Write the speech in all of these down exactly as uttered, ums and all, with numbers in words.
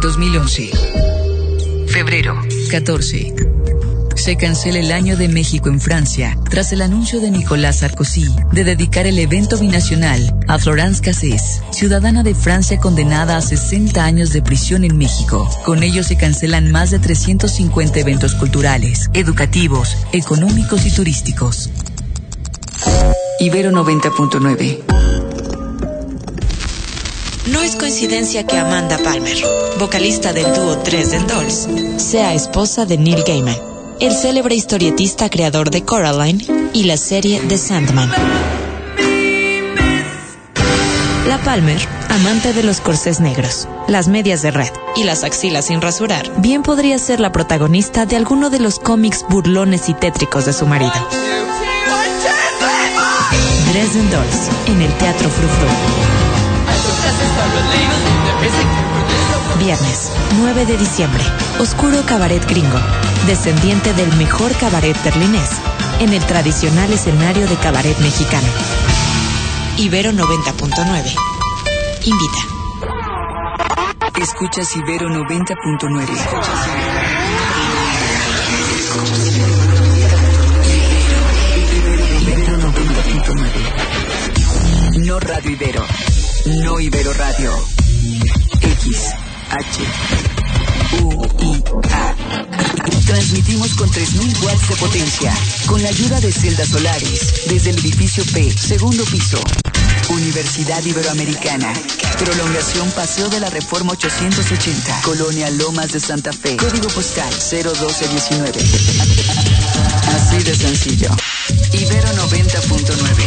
dos mil once. Febrero catorce. Se cancela el Año de México en Francia tras el anuncio de Nicolas Sarkozy de dedicar el evento binacional a Florence Cassés, ciudadana de Francia condenada a sesenta años de prisión en México. Con ello se cancelan más de trescientos cincuenta eventos culturales, educativos, económicos y turísticos. Ibero noventa punto nueve. No es coincidencia que Amanda Palmer, vocalista del dúo Dresden Dolls, sea esposa de Neil Gaiman, el célebre historietista creador de Coraline y la serie The Sandman. La Palmer, amante de los corsés negros, las medias de red y las axilas sin rasurar, bien podría ser la protagonista de alguno de los cómics burlones y tétricos de su marido. Dresden Dolls, en el Teatro Frou Frou. Viernes, nueve de diciembre. Oscuro cabaret gringo, descendiente del mejor cabaret berlinés, en el tradicional escenario de cabaret mexicano. Ibero noventa punto nueve. Invita. Escuchas Ibero noventa punto nueve. Ibero noventa punto nueve. No Radio Ibero. No Ibero Radio. X, H, U, I, A. Transmitimos con tres mil watts de potencia, con la ayuda de celdas solares, desde el edificio P, segundo piso. Universidad Iberoamericana. Prolongación Paseo de la Reforma ochocientos ochenta. Colonia Lomas de Santa Fe. Código postal cero doce diecinueve. Así de sencillo. Ibero noventa punto nueve.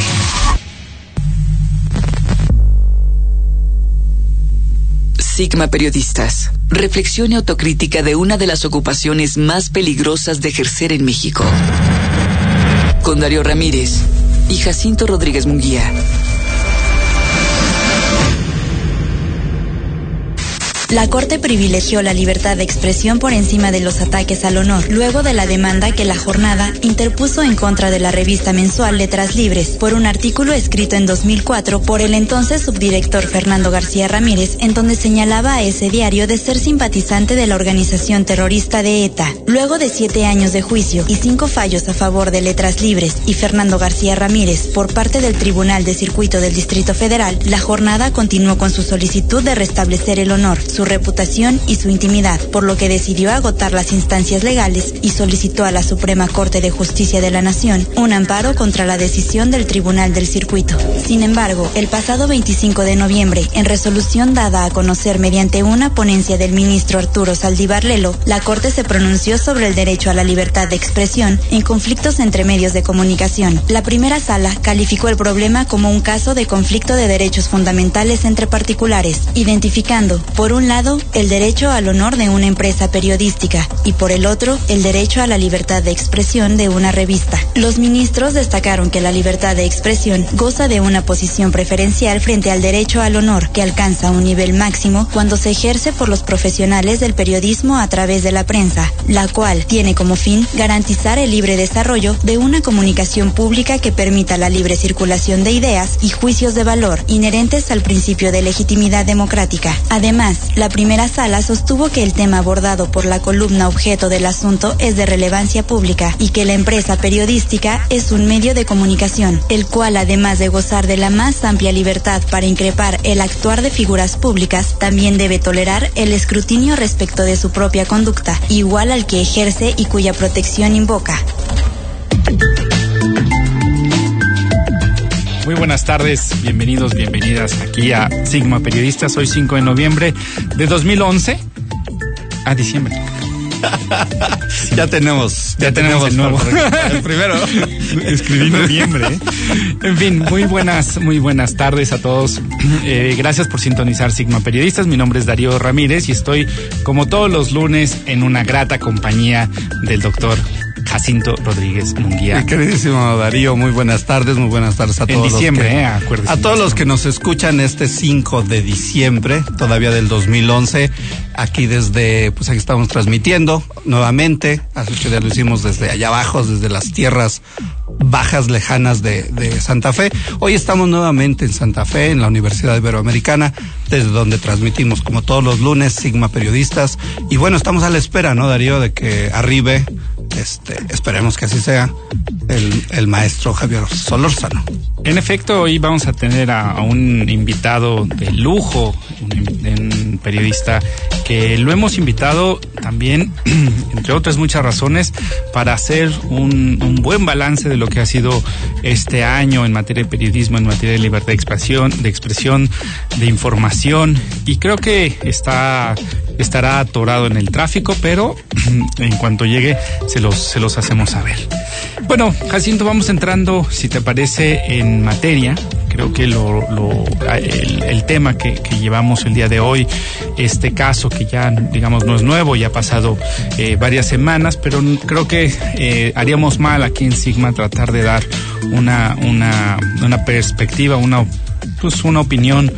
Sigma Periodistas. Reflexión y autocrítica de una de las ocupaciones más peligrosas de ejercer en México. Con Darío Ramírez y Jacinto Rodríguez Munguía. La Corte privilegió la libertad de expresión por encima de los ataques al honor, luego de la demanda que La Jornada interpuso en contra de la revista mensual Letras Libres por un artículo escrito en dos mil cuatro por el entonces subdirector Fernando García Ramírez, en donde señalaba a ese diario de ser simpatizante de la organización terrorista de ETA. Luego de siete años de juicio y cinco fallos a favor de Letras Libres y Fernando García Ramírez por parte del Tribunal de Circuito del Distrito Federal, La Jornada continuó con su solicitud de restablecer el honor, su reputación y su intimidad, por lo que decidió agotar las instancias legales y solicitó a la Suprema Corte de Justicia de la Nación un amparo contra la decisión del Tribunal del Circuito. Sin embargo, el pasado veinticinco de noviembre, en resolución dada a conocer mediante una ponencia del ministro Arturo Saldívar Lelo, la Corte se pronunció sobre el derecho a la libertad de expresión en conflictos entre medios de comunicación. La primera sala calificó el problema como un caso de conflicto de derechos fundamentales entre particulares, identificando, por un lado, el derecho al honor de una empresa periodística y por el otro, el derecho a la libertad de expresión de una revista. Los ministros destacaron que la libertad de expresión goza de una posición preferencial frente al derecho al honor, que alcanza un nivel máximo cuando se ejerce por los profesionales del periodismo a través de la prensa, la cual tiene como fin garantizar el libre desarrollo de una comunicación pública que permita la libre circulación de ideas y juicios de valor inherentes al principio de legitimidad democrática. Además, la primera sala sostuvo que el tema abordado por la columna objeto del asunto es de relevancia pública y que la empresa periodística es un medio de comunicación, el cual, además de gozar de la más amplia libertad para increpar el actuar de figuras públicas, también debe tolerar el escrutinio respecto de su propia conducta, igual al que ejerce y cuya protección invoca. Muy buenas tardes, bienvenidos, bienvenidas aquí a Sigma Periodistas. Hoy cinco de noviembre de dos mil once a diciembre. Sí. Ya tenemos, ya, ya tenemos, tenemos el nuevo. El primero. Escribí noviembre. ¿eh? En fin, muy buenas, muy buenas tardes a todos. Eh, gracias por sintonizar Sigma Periodistas. Mi nombre es Darío Ramírez y estoy, como todos los lunes, en una grata compañía del doctor Jacinto Rodríguez Munguía. Mi queridísimo Darío, muy buenas tardes, muy buenas tardes a todos. En diciembre, los que, eh, acuérdense. A todos los que nos escuchan este cinco de diciembre, todavía del dos mil once, aquí desde, pues aquí estamos transmitiendo nuevamente, hace ocho días lo hicimos desde allá abajo, desde las tierras bajas lejanas de, de Santa Fe. Hoy estamos nuevamente en Santa Fe, en la Universidad Iberoamericana, desde donde transmitimos como todos los lunes Sigma Periodistas. Y bueno, estamos a la espera, ¿no, Darío?, de que arribe, este, esperemos que así sea, el, el maestro Javier Solórzano. En efecto, hoy vamos a tener a, a un invitado de lujo, un, un periodista que lo hemos invitado también, entre otras muchas razones, para hacer un, un buen balance de lo que ha sido este año en materia de periodismo, en materia de libertad de expresión, de expresión, de información, y creo que está estará atorado en el tráfico, pero en cuanto llegue se los se los hacemos saber. Bueno, Jacinto, vamos entrando, si te parece, en materia. Creo que lo, lo el, el tema que, que llevamos el día de hoy, este caso que ya, digamos, no es nuevo, ya ha pasado eh, varias semanas, pero creo que eh, haríamos mal aquí en Sigma tratar de dar una, una, una perspectiva, una pues una opinión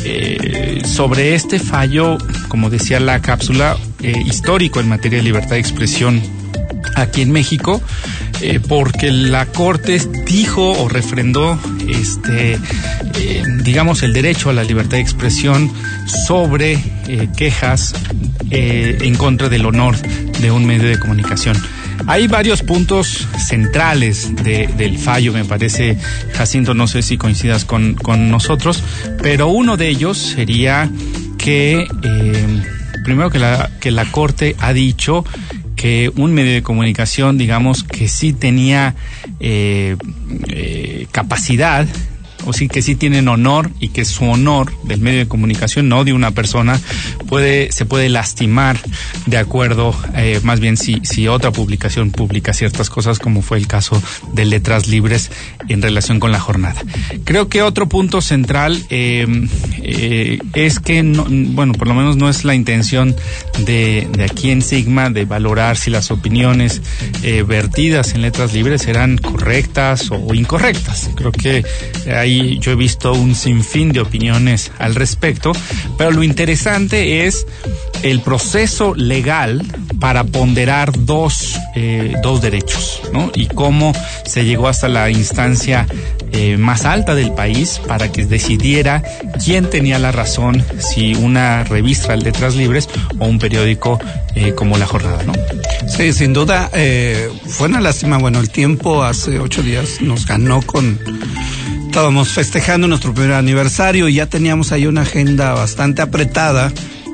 eh, sobre este fallo, como decía la cápsula, eh, histórico en materia de libertad de expresión aquí en México, eh, porque la Corte dijo o refrendó este eh, digamos el derecho a la libertad de expresión sobre eh, quejas eh, en contra del honor de un medio de comunicación. Hay varios puntos centrales de, del fallo, me parece, Jacinto, no sé si coincidas con, con nosotros, pero uno de ellos sería que, eh, primero que la, que la Corte ha dicho que un medio de comunicación, digamos, que sí tenía eh, eh, capacidad, o sí que sí tienen honor, y que su honor del medio de comunicación, no de una persona, puede se puede lastimar de acuerdo, eh, más bien si si otra publicación publica ciertas cosas, como fue el caso de Letras Libres en relación con la jornada. Creo que otro punto central eh, eh, es que, no, bueno, por lo menos no es la intención de, de aquí en Sigma de valorar si las opiniones eh, vertidas en Letras Libres eran correctas o incorrectas. Creo que hay yo he visto un sinfín de opiniones al respecto, pero lo interesante es el proceso legal para ponderar dos, eh, dos derechos, ¿no? Y cómo se llegó hasta la instancia eh, más alta del país para que decidiera quién tenía la razón, si una revista de Letras Libres o un periódico eh, como La Jornada, ¿no? Sí, sin duda, eh, fue una lástima. Bueno, el tiempo hace ocho días nos ganó con... Estábamos festejando nuestro primer aniversario y ya teníamos ahí una agenda bastante apretada,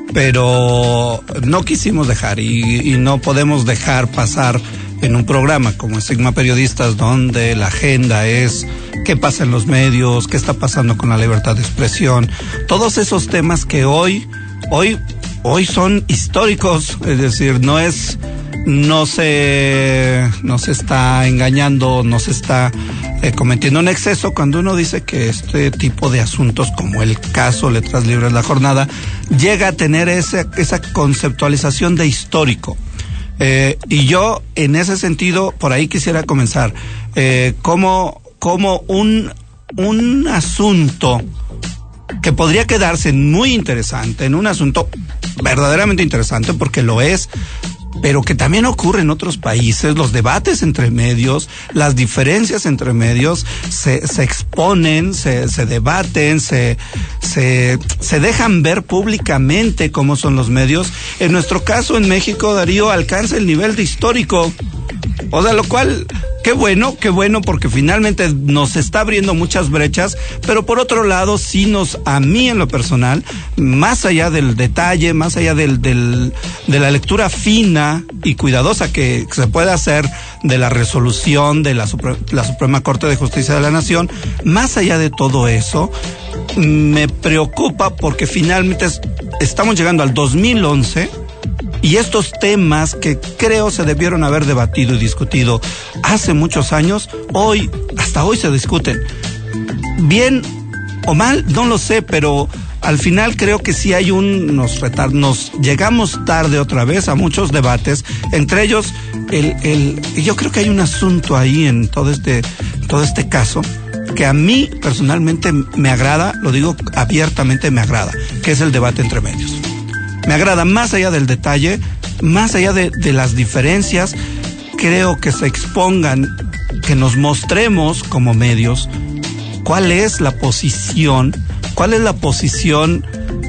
pero no quisimos dejar y, y no podemos dejar pasar en un programa como Sigma Periodistas, donde la agenda es qué pasa en los medios, qué está pasando con la libertad de expresión, todos esos temas que hoy, hoy, hoy son históricos, es decir, no es... no se no se está engañando, no se está eh, cometiendo un exceso cuando uno dice que este tipo de asuntos, como el caso Letras Libres La Jornada, llega a tener ese, esa conceptualización de histórico. Eh, y yo, en ese sentido, por ahí quisiera comenzar. Eh, como, como un, un asunto que podría quedarse muy interesante, en un asunto verdaderamente interesante, porque lo es, pero que también ocurre en otros países. Los debates entre medios, las diferencias entre medios se, se exponen, se, se debaten, se, se, se dejan ver públicamente cómo son los medios. En nuestro caso, en México, Darío, alcanza el nivel de histórico. O sea, lo cual, qué bueno, qué bueno, porque finalmente nos está abriendo muchas brechas, pero por otro lado, sí nos, a mí en lo personal, más allá del detalle, más allá del, del, de la lectura fina y cuidadosa que se puede hacer de la resolución de la, Supre- la Suprema Corte de Justicia de la Nación, más allá de todo eso, me preocupa porque finalmente es, estamos llegando al dos mil once, y estos temas que creo se debieron haber debatido y discutido hace muchos años, hoy, hasta hoy se discuten. Bien o mal, no lo sé, pero al final creo que sí hay un, nos retar, nos llegamos tarde otra vez a muchos debates, entre ellos, el, el, yo creo que hay un asunto ahí en todo este, todo este caso, que a mí personalmente me agrada, lo digo abiertamente, me agrada, que es el debate entre medios. Me agrada más allá del detalle, más allá de, de las diferencias, creo que se expongan que nos mostremos como medios cuál es la posición, cuál es la posición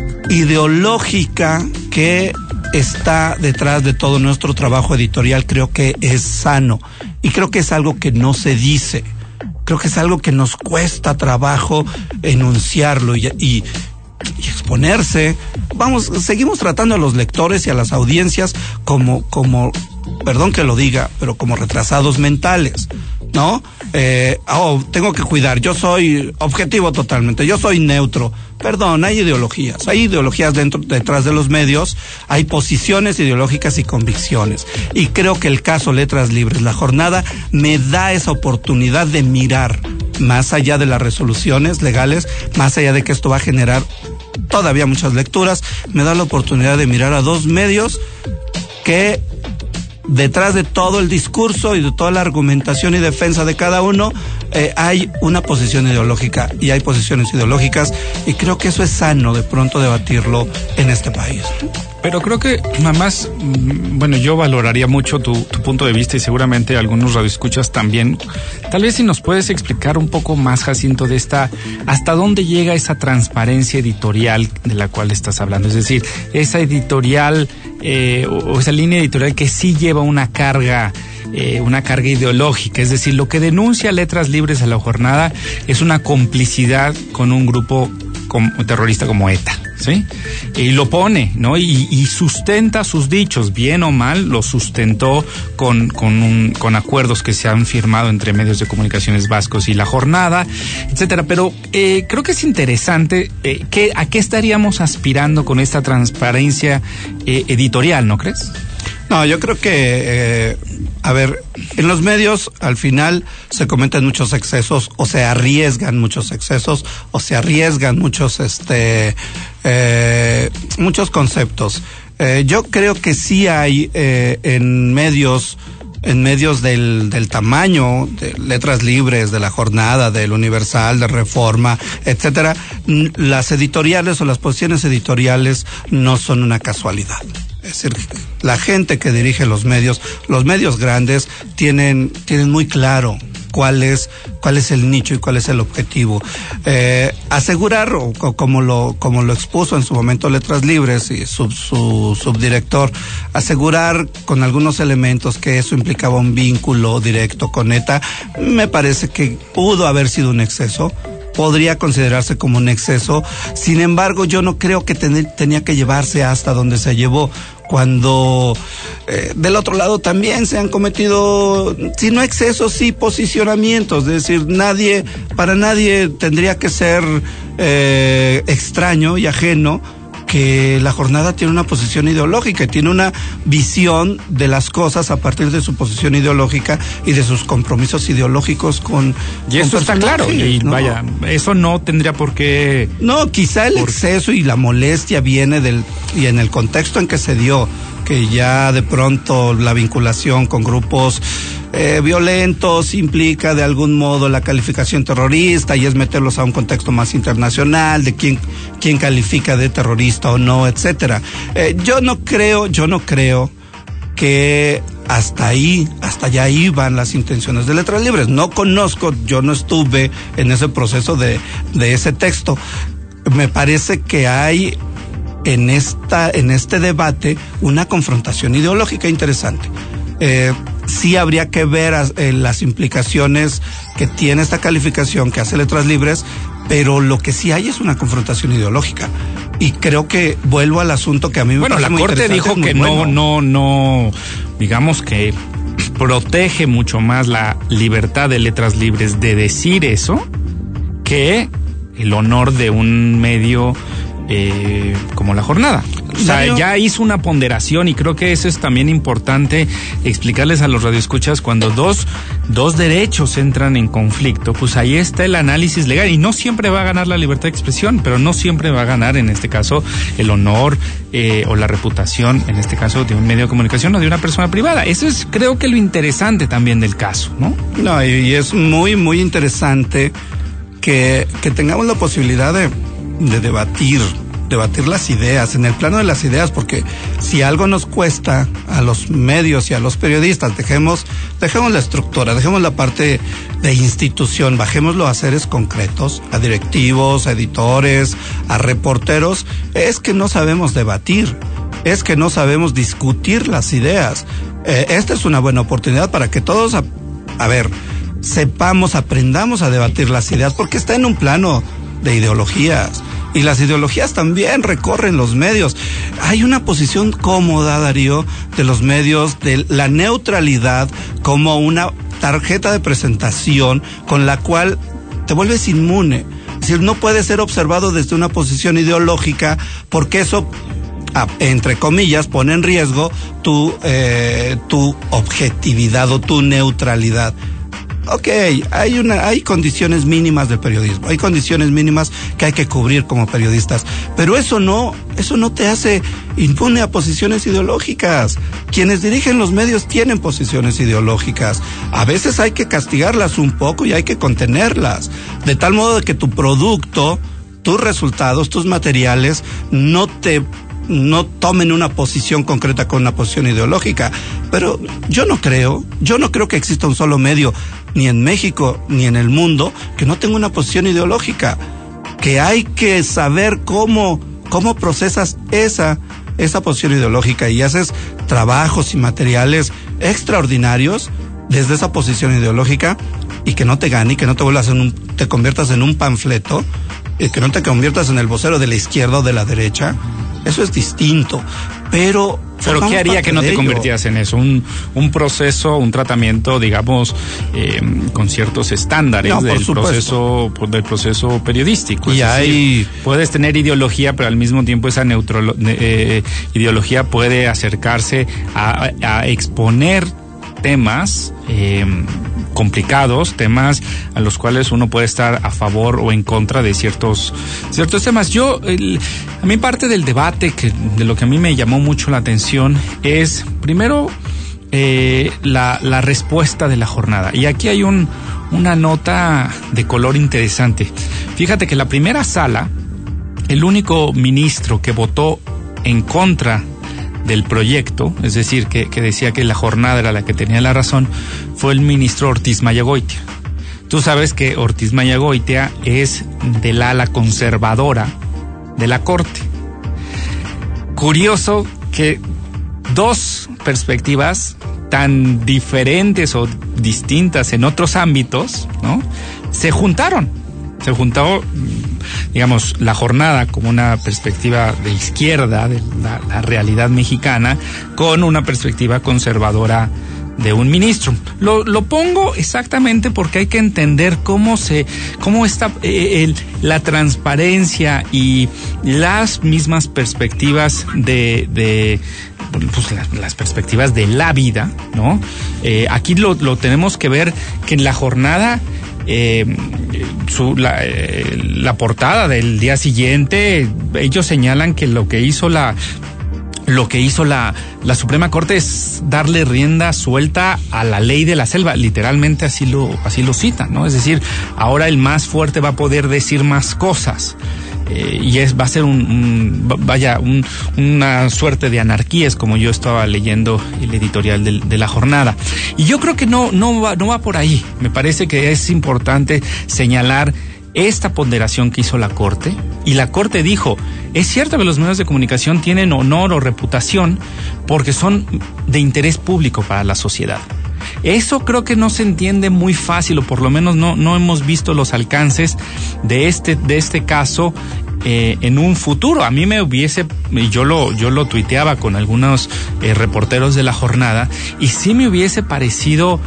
ideológica que está detrás de todo nuestro trabajo editorial. Creo que es sano y creo que es algo que no se dice. Creo que es algo que nos cuesta trabajo enunciarlo y, y, y exponerse. Vamos, seguimos tratando a los lectores y a las audiencias como, como, perdón que lo diga, pero como retrasados mentales, ¿no? Eh, oh, tengo que cuidar, yo soy objetivo totalmente, yo soy neutro. Perdón, hay ideologías, hay ideologías dentro, detrás de los medios, hay posiciones ideológicas y convicciones. Y creo que el caso Letras Libres, La Jornada, me da esa oportunidad de mirar más allá de las resoluciones legales, más allá de que esto va a generar todavía muchas lecturas, me da la oportunidad de mirar a dos medios que detrás de todo el discurso y de toda la argumentación y defensa de cada uno, eh, hay una posición ideológica y hay posiciones ideológicas, y creo que eso es sano de pronto debatirlo en este país. Pero creo que, mamás, bueno, yo valoraría mucho tu, tu punto de vista y seguramente algunos radioescuchas también. Tal vez si nos puedes explicar un poco más, Jacinto, de esta, hasta dónde llega esa transparencia editorial de la cual estás hablando. Es decir, esa editorial eh, o, o esa línea editorial que sí lleva una carga, eh, una carga ideológica. Es decir, lo que denuncia Letras Libres a La Jornada es una complicidad con un grupo como, terrorista como ETA. ¿Sí? Y lo pone, ¿no? Y, y sustenta sus dichos, bien o mal, lo sustentó con, con, un, con acuerdos que se han firmado entre medios de comunicaciones vascos y La Jornada, etcétera. Pero eh, creo que es interesante, eh, que, ¿a qué estaríamos aspirando con esta transparencia eh, editorial, no crees? No, yo creo que, eh, a ver, en los medios al final se cometen muchos excesos o se arriesgan muchos excesos o se arriesgan muchos, este, eh, muchos conceptos. Eh, yo creo que sí hay eh, en medios, en medios del, del tamaño de Letras Libres, de La Jornada, del Universal, de Reforma, etcétera, las editoriales o las posiciones editoriales no son una casualidad. Es decir, la gente que dirige los medios, los medios grandes, tienen, tienen muy claro cuál es, cuál es el nicho y cuál es el objetivo. Eh, asegurar, o, o como lo, como lo expuso en su momento Letras Libres y su, su subdirector, asegurar con algunos elementos que eso implicaba un vínculo directo con ETA, me parece que pudo haber sido un exceso. Podría considerarse como un exceso. Sin embargo, yo no creo que ten, tenía que llevarse hasta donde se llevó, cuando eh, del otro lado también se han cometido, si no excesos, sí posicionamientos. Es decir, nadie, para nadie tendría que ser eh, extraño y ajeno que La Jornada tiene una posición ideológica y tiene una visión de las cosas a partir de su posición ideológica y de sus compromisos ideológicos con y eso con está claro, y ¿no? Vaya, eso no tendría por qué. No, quizá el por... exceso y la molestia viene del, y en el contexto en que se dio, que ya de pronto la vinculación con grupos eh, violentos implica de algún modo la calificación terrorista, y es meterlos a un contexto más internacional de quién, quién califica de terrorista o no, etcétera. Eh, yo no creo, yo no creo que hasta ahí, hasta allá iban las intenciones de Letras Libres. No conozco, yo no estuve en ese proceso de, de ese texto. Me parece que hay en esta, en este debate una confrontación ideológica interesante. Eh, sí habría que ver eh, las implicaciones que tiene esta calificación que hace Letras Libres, pero lo que sí hay es una confrontación ideológica. Y creo que vuelvo al asunto que a mí me bueno, parece muy interesante. Bueno, la Corte dijo que bueno. no, no, no, digamos que protege mucho más la libertad de Letras Libres de decir eso que el honor de un medio Eh, como La Jornada. O sea, Darío, ya hizo una ponderación, y creo que eso es también importante explicarles a los radioescuchas. Cuando dos, dos derechos entran en conflicto, pues ahí está el análisis legal, y no siempre va a ganar la libertad de expresión, pero no siempre va a ganar, en este caso, el honor eh, o la reputación, en este caso, de un medio de comunicación o de una persona privada. Eso es, creo que, lo interesante también del caso, ¿no? No, y, y es muy, muy interesante que, que tengamos la posibilidad de de debatir debatir las ideas, en el plano de las ideas, porque si algo nos cuesta a los medios y a los periodistas, dejemos, dejemos la estructura, dejemos la parte de institución, bajémoslo a seres concretos, a directivos, a editores, a reporteros, es que no sabemos debatir, es que no sabemos discutir las ideas. Eh, esta es una buena oportunidad para que todos, a, a ver, sepamos, aprendamos a debatir las ideas, porque está en un plano de ideologías. Y las ideologías también recorren los medios. Hay una posición cómoda, Darío, de los medios, de la neutralidad como una tarjeta de presentación con la cual te vuelves inmune. Es decir, no puedes ser observado desde una posición ideológica porque eso, entre comillas, pone en riesgo tu, eh, tu objetividad o tu neutralidad. Ok, hay una, hay condiciones mínimas del periodismo, hay condiciones mínimas que hay que cubrir como periodistas, pero eso no, eso no te hace impune a posiciones ideológicas. Quienes dirigen los medios tienen posiciones ideológicas. A veces hay que castigarlas un poco y hay que contenerlas, de tal modo de que tu producto, tus resultados, tus materiales no te no tomen una posición concreta con una posición ideológica. Pero yo no creo, yo no creo que exista un solo medio, ni en México ni en el mundo, que no tenga una posición ideológica. Que hay que saber cómo, cómo procesas esa, esa posición ideológica y haces trabajos y materiales extraordinarios desde esa posición ideológica, y que no te gane y que no te vuelvas en un, te conviertas en un panfleto, y que no te conviertas en el vocero de la izquierda o de la derecha. Eso es distinto, pero... ¿Pero qué haría que no te convirtieras en eso? Un, un proceso, un tratamiento, digamos, eh, con ciertos estándares no, del proceso del proceso periodístico. Y es hay... decir, puedes tener ideología, pero al mismo tiempo esa neutro, eh, ideología puede acercarse a, a exponer temas eh, complicados, temas a los cuales uno puede estar a favor o en contra de ciertos ciertos temas. Yo, el, a mí parte del debate, que de lo que a mí me llamó mucho la atención, es primero eh, la, la respuesta de la jornada. Y aquí hay un una nota de color interesante. Fíjate que la primera sala, el único ministro que votó en contra del proyecto, es decir, que, que decía que la jornada era la que tenía la razón, fue el ministro Ortiz Mayagoitia. Tú sabes que Ortiz Mayagoitia es del ala conservadora de la Corte. Curioso que dos perspectivas tan diferentes o distintas en otros ámbitos, ¿no?, se juntaron. Se juntó, digamos, la jornada como una perspectiva de izquierda de la, la realidad mexicana con una perspectiva conservadora de un ministro. Lo, lo pongo exactamente porque hay que entender cómo se, cómo está eh, el, la transparencia y las mismas perspectivas de, de pues las, las perspectivas de la vida, ¿no? Eh, aquí lo, lo tenemos que ver que en la jornada Eh, su, la, eh, la portada del día siguiente, ellos señalan que lo que hizo la lo que hizo la, la Suprema Corte es darle rienda suelta a la ley de la selva, literalmente así lo, así lo citan, ¿no? Es decir, ahora el más fuerte va a poder decir más cosas. Eh, y es va a ser un, un vaya un, una suerte de anarquía, es como yo estaba leyendo el editorial de, de la jornada, y yo creo que no no va no va por ahí. Me parece que es importante señalar esta ponderación que hizo la Corte, y la Corte dijo: es cierto que los medios de comunicación tienen honor o reputación porque son de interés público para la sociedad. Eso creo que no se entiende muy fácil, o por lo menos no no hemos visto los alcances de este de este caso eh, en un futuro. A mí me hubiese, yo lo yo lo tuiteaba con algunos eh, reporteros de la jornada, y sí me hubiese parecido,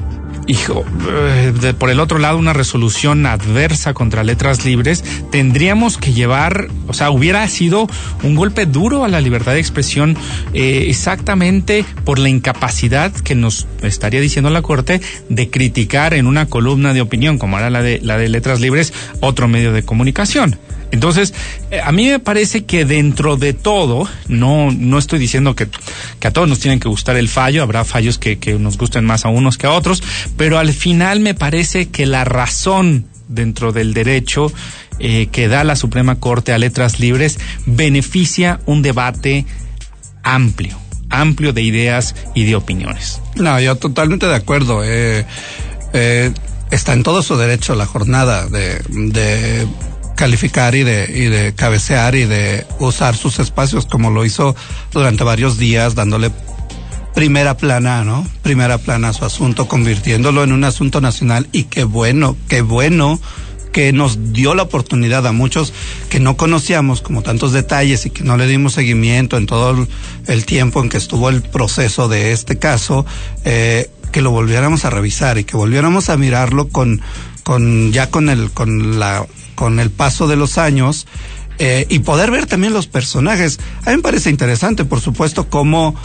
hijo, eh, de, por el otro lado, una resolución adversa contra Letras Libres. Tendríamos que llevar, o sea, hubiera sido un golpe duro a la libertad de expresión, eh, exactamente por la incapacidad que nos estaría diciendo la Corte de criticar en una columna de opinión, como era la de la de Letras Libres, otro medio de comunicación. Entonces, eh, a mí me parece que dentro de todo, no no estoy diciendo que, que a todos nos tienen que gustar el fallo, habrá fallos que, que nos gusten más a unos que a otros, pero al final me parece que la razón dentro del derecho eh, que da la Suprema Corte a letras libres beneficia un debate amplio, amplio de ideas y de opiniones. No, yo totalmente de acuerdo. Eh, eh, está en todo su derecho la jornada de, de calificar y de, y de cabecear y de usar sus espacios como lo hizo durante varios días, dándole primera plana, ¿no? Primera plana a su asunto, convirtiéndolo en un asunto nacional, y qué bueno, qué bueno que nos dio la oportunidad a muchos que no conocíamos como tantos detalles y que no le dimos seguimiento en todo el tiempo en que estuvo el proceso de este caso, eh, que lo volviéramos a revisar y que volviéramos a mirarlo con, con, ya con el, con la, con el paso de los años, eh, y poder ver también los personajes. A mí me parece interesante, por supuesto, cómo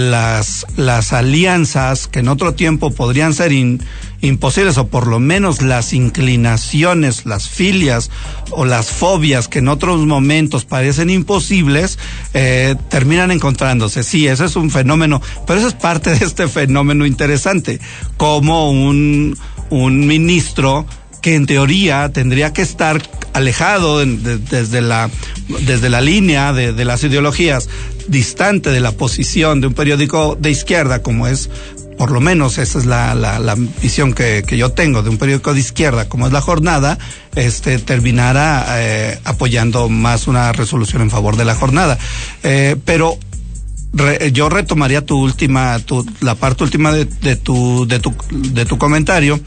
las las alianzas que en otro tiempo podrían ser in, imposibles, o por lo menos las inclinaciones, las filias o las fobias que en otros momentos parecen imposibles, eh, terminan encontrándose. Sí, ese es un fenómeno, pero eso es parte de este fenómeno interesante, como un un ministro que en teoría tendría que estar alejado de, de, desde la desde la línea de, de las ideologías, distante de la posición de un periódico de izquierda, como es, por lo menos esa es la, la, la visión que, que yo tengo de un periódico de izquierda, como es La Jornada, este terminara eh, apoyando más una resolución en favor de La Jornada. Eh, pero re, yo retomaría tu última, tu, la parte última de, de tu, de tu, de tu comentario,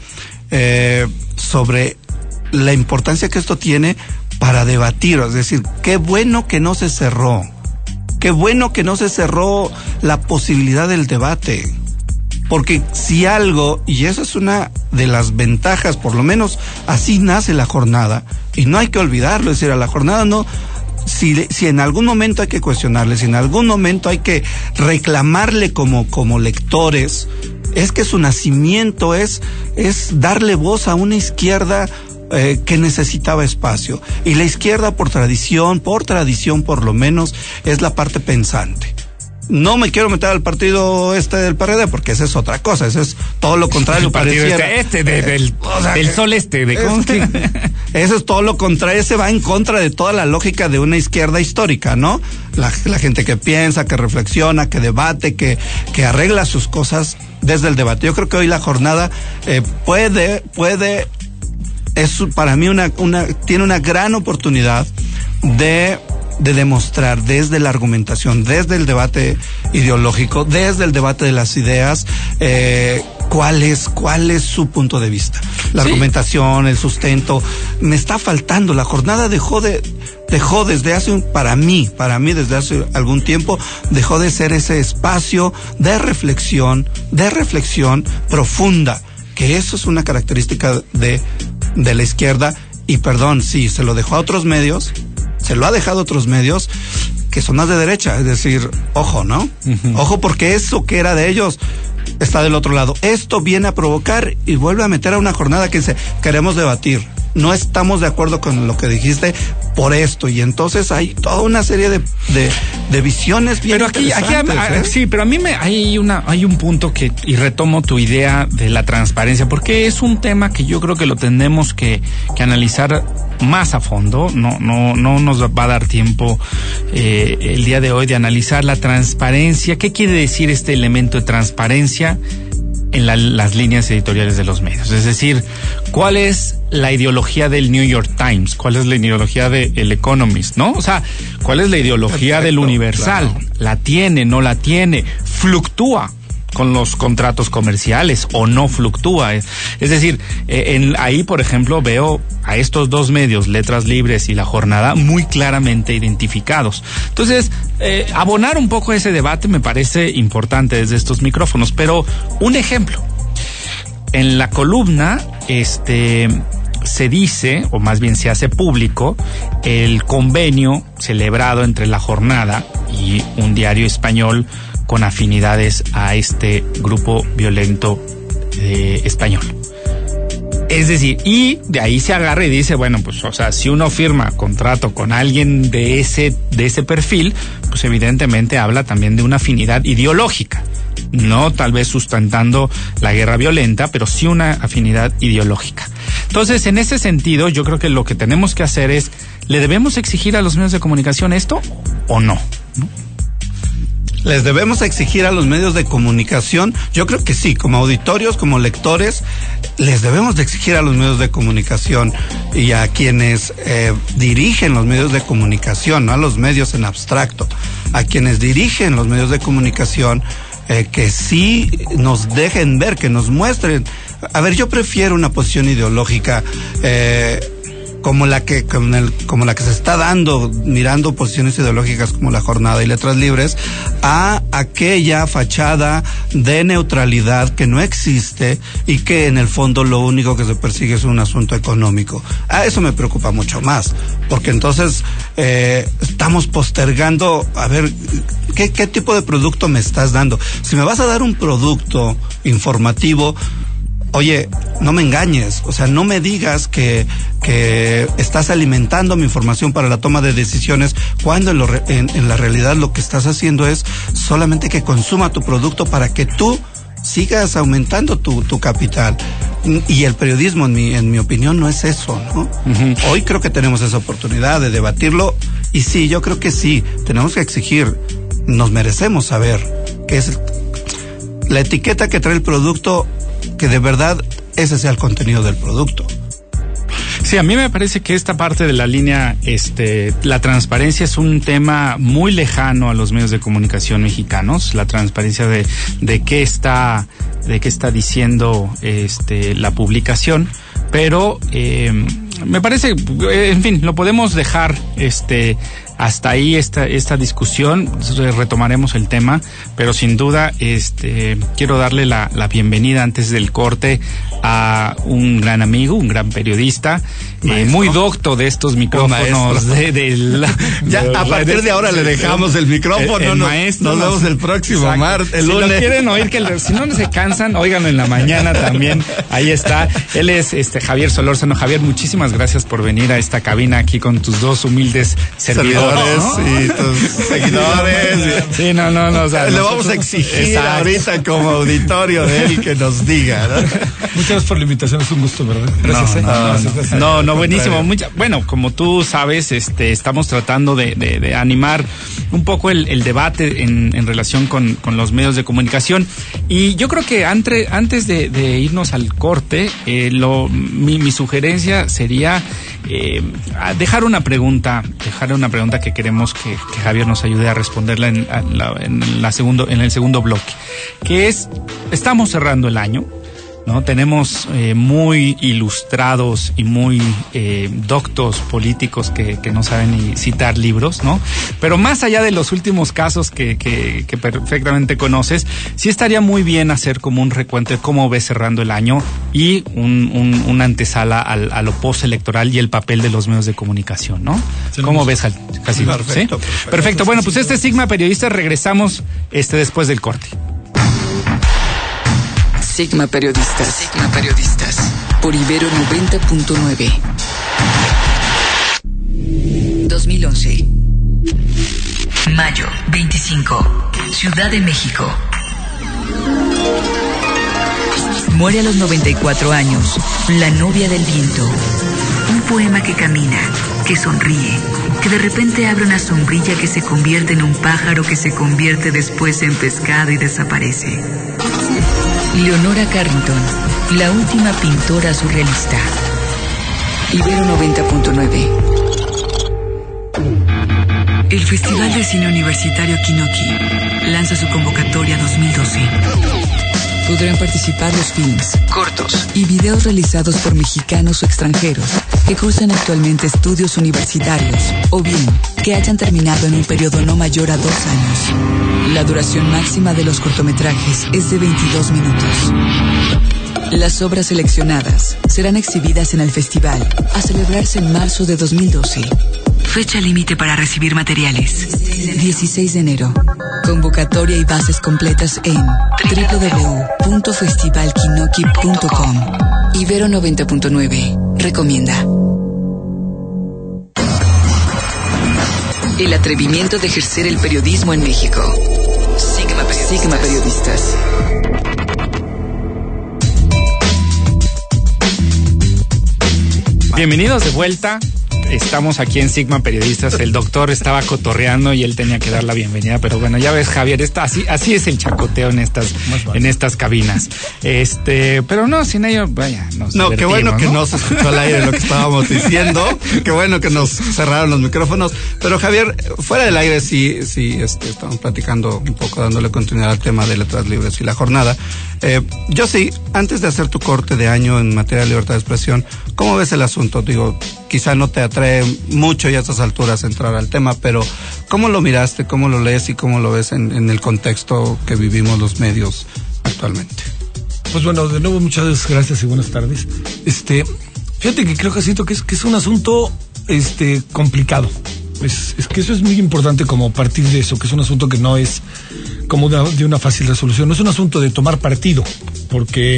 eh, sobre la importancia que esto tiene para debatir. Es decir, qué bueno que no se cerró. Qué bueno que no se cerró la posibilidad del debate, porque si algo, y esa es una de las ventajas, por lo menos así nace La Jornada, y no hay que olvidarlo, es decir, a La Jornada no, si, si en algún momento hay que cuestionarle, si en algún momento hay que reclamarle como, como lectores, es que su nacimiento es, es darle voz a una izquierda Eh, que necesitaba espacio, y la izquierda por tradición, por tradición por lo menos, es la parte pensante. No me quiero meter al partido este del P R D, porque esa es otra cosa, ese es todo lo contrario. El partido pareciera, este, este de, del, o sea, del sol este, de es que, eso es todo lo contrario, ese va en contra de toda la lógica de una izquierda histórica, ¿no? La, la gente que piensa, que reflexiona, que debate, que, que arregla sus cosas desde el debate. Yo creo que hoy La Jornada eh, puede, puede es para mí una, una, tiene una gran oportunidad de, de demostrar desde la argumentación, desde el debate ideológico, desde el debate de las ideas, eh, cuál es, cuál es su punto de vista. La sí. argumentación, el sustento, me está faltando. La Jornada dejó de, dejó desde hace un, para mí, para mí desde hace algún tiempo, dejó de ser ese espacio de reflexión, de reflexión profunda, que eso es una característica de, de la izquierda, y perdón, sí, se lo dejó a otros medios, se lo ha dejado a otros medios que son más de derecha, es decir, ojo, ¿no? Uh-huh. Ojo, porque eso que era de ellos está del otro lado. Esto viene a provocar y vuelve a meter a una jornada que dice, queremos debatir, no estamos de acuerdo con lo que dijiste por esto, y entonces hay toda una serie de, de, de visiones bien pero aquí, aquí ¿eh? Sí, pero a mí me hay una hay un punto que, y retomo tu idea de la transparencia, porque es un tema que yo creo que lo tenemos que, que analizar más a fondo. No, no, no nos va a dar tiempo eh, el día de hoy de analizar la transparencia. ¿Qué quiere decir este elemento de transparencia en la, las líneas editoriales de los medios? Es decir, ¿cuál es la ideología del New York Times? ¿Cuál es la ideología de El Economist? ¿No? O sea, ¿cuál es la ideología Perfecto, del Universal? Claro. ¿La tiene, no la tiene? ¿Fluctúa con los contratos comerciales o no fluctúa? Es decir, eh, en, ahí, por ejemplo, veo a estos dos medios, Letras Libres y La Jornada, muy claramente identificados. Entonces, eh, abonar un poco ese debate me parece importante desde estos micrófonos. Pero un ejemplo, en la columna, este, se dice, o más bien se hace público, el convenio celebrado entre La Jornada y un diario español con afinidades a este grupo violento eh, español. Es decir, y de ahí se agarra y dice, bueno, pues, o sea, si uno firma contrato con alguien de ese, de ese perfil, pues evidentemente habla también de una afinidad ideológica. No tal vez sustentando la guerra violenta, pero sí una afinidad ideológica. Entonces, en ese sentido, yo creo que lo que tenemos que hacer es, ¿le debemos exigir a los medios de comunicación esto o no? ¿No? ¿Les debemos exigir a los medios de comunicación? Yo creo que sí, como auditorios, como lectores, les debemos de exigir a los medios de comunicación y a quienes eh, dirigen los medios de comunicación, no a los medios en abstracto, a quienes dirigen los medios de comunicación, eh, que sí nos dejen ver, que nos muestren. A ver, yo prefiero una posición ideológica eh, como la que como, el, como la que se está dando, mirando posiciones ideológicas como La Jornada y Letras Libres, a aquella fachada de neutralidad que no existe y que en el fondo lo único que se persigue es un asunto económico. A eso me preocupa mucho más, porque entonces eh, estamos postergando, a ver, ¿qué, qué tipo de producto me estás dando? Si me vas a dar un producto informativo, oye, no me engañes, o sea, no me digas que, que estás alimentando mi información para la toma de decisiones, cuando en, lo, en, en la realidad lo que estás haciendo es solamente que consuma tu producto para que tú sigas aumentando tu, tu capital. Y el periodismo, en mi, en mi opinión, no es eso, ¿no? Uh-huh. Hoy creo que tenemos esa oportunidad de debatirlo, y sí, yo creo que sí, tenemos que exigir, nos merecemos saber qué es la etiqueta que trae el producto, que de verdad ese sea el contenido del producto. Sí, a mí me parece que esta parte de la línea, este, la transparencia es un tema muy lejano a los medios de comunicación mexicanos, la transparencia de, de qué está, de qué está diciendo, este, la publicación, pero, eh, me parece, en fin, lo podemos dejar, este, hasta ahí esta esta discusión, retomaremos el tema, pero sin duda este quiero darle la, la bienvenida antes del corte a un gran amigo, un gran periodista, eh, muy docto de estos micrófonos de, de la, ya de a partir de ahora le dejamos el micrófono, el, el no, maestro, nos vemos el próximo martes, el si lunes. Lo quieren oír, que el, si no se cansan, óiganlo en la mañana también, ahí está. Él es este Javier Solórzano. Javier, muchísimas gracias por venir a esta cabina aquí con tus dos humildes servidores. ¿No? Y tus seguidores. Sí, no, no, no. O sea, le nosotros, vamos a exigir exacto, ahorita como auditorio de él que nos diga, ¿no? Muchas gracias por la invitación, es un gusto, ¿verdad? Gracias. No, eh. no, no, gracias, no, gracias. no, no buenísimo. Mucha, bueno, como tú sabes, este, estamos tratando de, de, de animar un poco el, el debate en, en relación con, con los medios de comunicación. Y yo creo que antes, antes de, de irnos al corte, eh, lo, mi, mi sugerencia sería eh, dejar una pregunta, dejar una pregunta que queremos que, que Javier nos ayude a responderla en, a la, en, la segundo, en el segundo bloque, que es, estamos cerrando el año, ¿no? Tenemos eh, muy ilustrados y muy eh, doctos políticos que, que no saben ni citar libros, ¿no? Pero más allá de los últimos casos que, que, que perfectamente conoces, sí estaría muy bien hacer como un recuento de cómo ves cerrando el año y un, un, una antesala al, a lo postelectoral y el papel de los medios de comunicación, ¿no? Sí, ¿cómo ves, Jacinto? Perfecto, ¿Sí? perfecto. Perfecto. Bueno, pues este es Sigma Periodistas, regresamos este después del corte. Sigma Periodistas. Sigma Periodistas. Por Ibero noventa punto nueve. dos mil once. Mayo veinticinco. Ciudad de México. Muere a los noventa y cuatro años la novia del viento. Un poema que camina, que sonríe, que de repente abre una sombrilla que se convierte en un pájaro que se convierte después en pescado y desaparece. Leonora Carrington, la última pintora surrealista. Ibero noventa punto nueve. El Festival de Cine Universitario Kinoki lanza su convocatoria dos mil doce. Podrán participar los films, cortos y videos realizados por mexicanos o extranjeros que cursan actualmente estudios universitarios o bien que hayan terminado en un periodo no mayor a dos años. La duración máxima de los cortometrajes es de veintidós minutos. Las obras seleccionadas serán exhibidas en el festival a celebrarse en marzo de dos mil doce. Fecha límite para recibir materiales: dieciséis de enero. Convocatoria y bases completas en doble u doble u doble u punto festival kinoki punto com. Ibero noventa punto nueve recomienda. El atrevimiento de ejercer el periodismo en México. Sigma Periodistas. Sigma Periodistas. Bienvenidos de vuelta. Estamos aquí en Sigma Periodistas. El doctor estaba cotorreando y él tenía que dar la bienvenida, pero bueno, ya ves, Javier, está así, así es el chacoteo en estas, en estas cabinas. Este, pero no, sin ello, vaya, nos No, qué bueno que ¿no? no se escuchó al aire lo que estábamos diciendo. Qué bueno que nos cerraron los micrófonos. Pero Javier, fuera del aire sí, sí, este, estamos platicando un poco, dándole continuidad al tema de letras libres y la jornada. Eh, yo sí, antes de hacer tu corte de año en materia de libertad de expresión, ¿cómo ves el asunto? Digo, quizá no te atrae mucho y a estas alturas entrar al tema, pero ¿cómo lo miraste, cómo lo lees y cómo lo ves en, en el contexto que vivimos los medios actualmente? Pues bueno, de nuevo muchas gracias y buenas tardes. Este, fíjate que creo que siento que es, que es un asunto este, complicado. Es, es que eso es muy importante como partir de eso, que es un asunto que no es como de, de una fácil resolución, no es un asunto de tomar partido, porque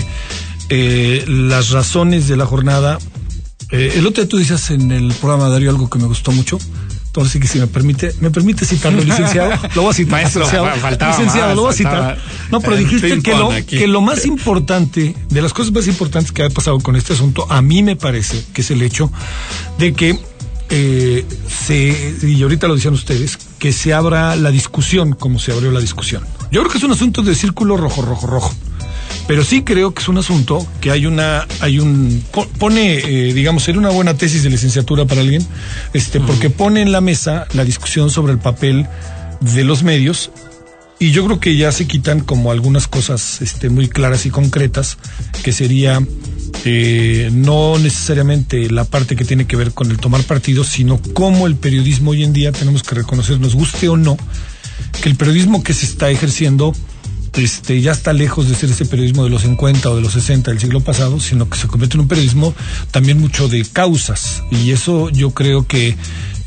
eh, las razones de la jornada, eh, el otro día tú dices en el programa, Darío, algo que me gustó mucho. Entonces, sí que si me permite, ¿me permite citarlo, licenciado? Lo voy a citar, Maestro, licenciado. faltaba licenciado, más, lo voy a faltaba, citar. No, pero dijiste que lo, que lo más importante, de las cosas más importantes que ha pasado con este asunto, a mí me parece que es el hecho de que eh, se, y ahorita lo decían ustedes, que se abra la discusión como se abrió la discusión. Yo creo que es un asunto de círculo rojo, rojo, rojo. Pero sí creo que es un asunto que hay una, hay un, pone, eh, digamos, ser una buena tesis de licenciatura para alguien, este, uh-huh. porque pone en la mesa la discusión sobre el papel de los medios, y yo creo que ya se quitan como algunas cosas, este, muy claras y concretas, que sería, eh, no necesariamente la parte que tiene que ver con el tomar partido, sino cómo el periodismo hoy en día tenemos que reconocer, nos guste o no, que el periodismo que se está ejerciendo Este, ya está lejos de ser ese periodismo de los cincuenta o de los sesenta del siglo pasado, sino que se convierte en un periodismo también mucho de causas, y eso yo creo que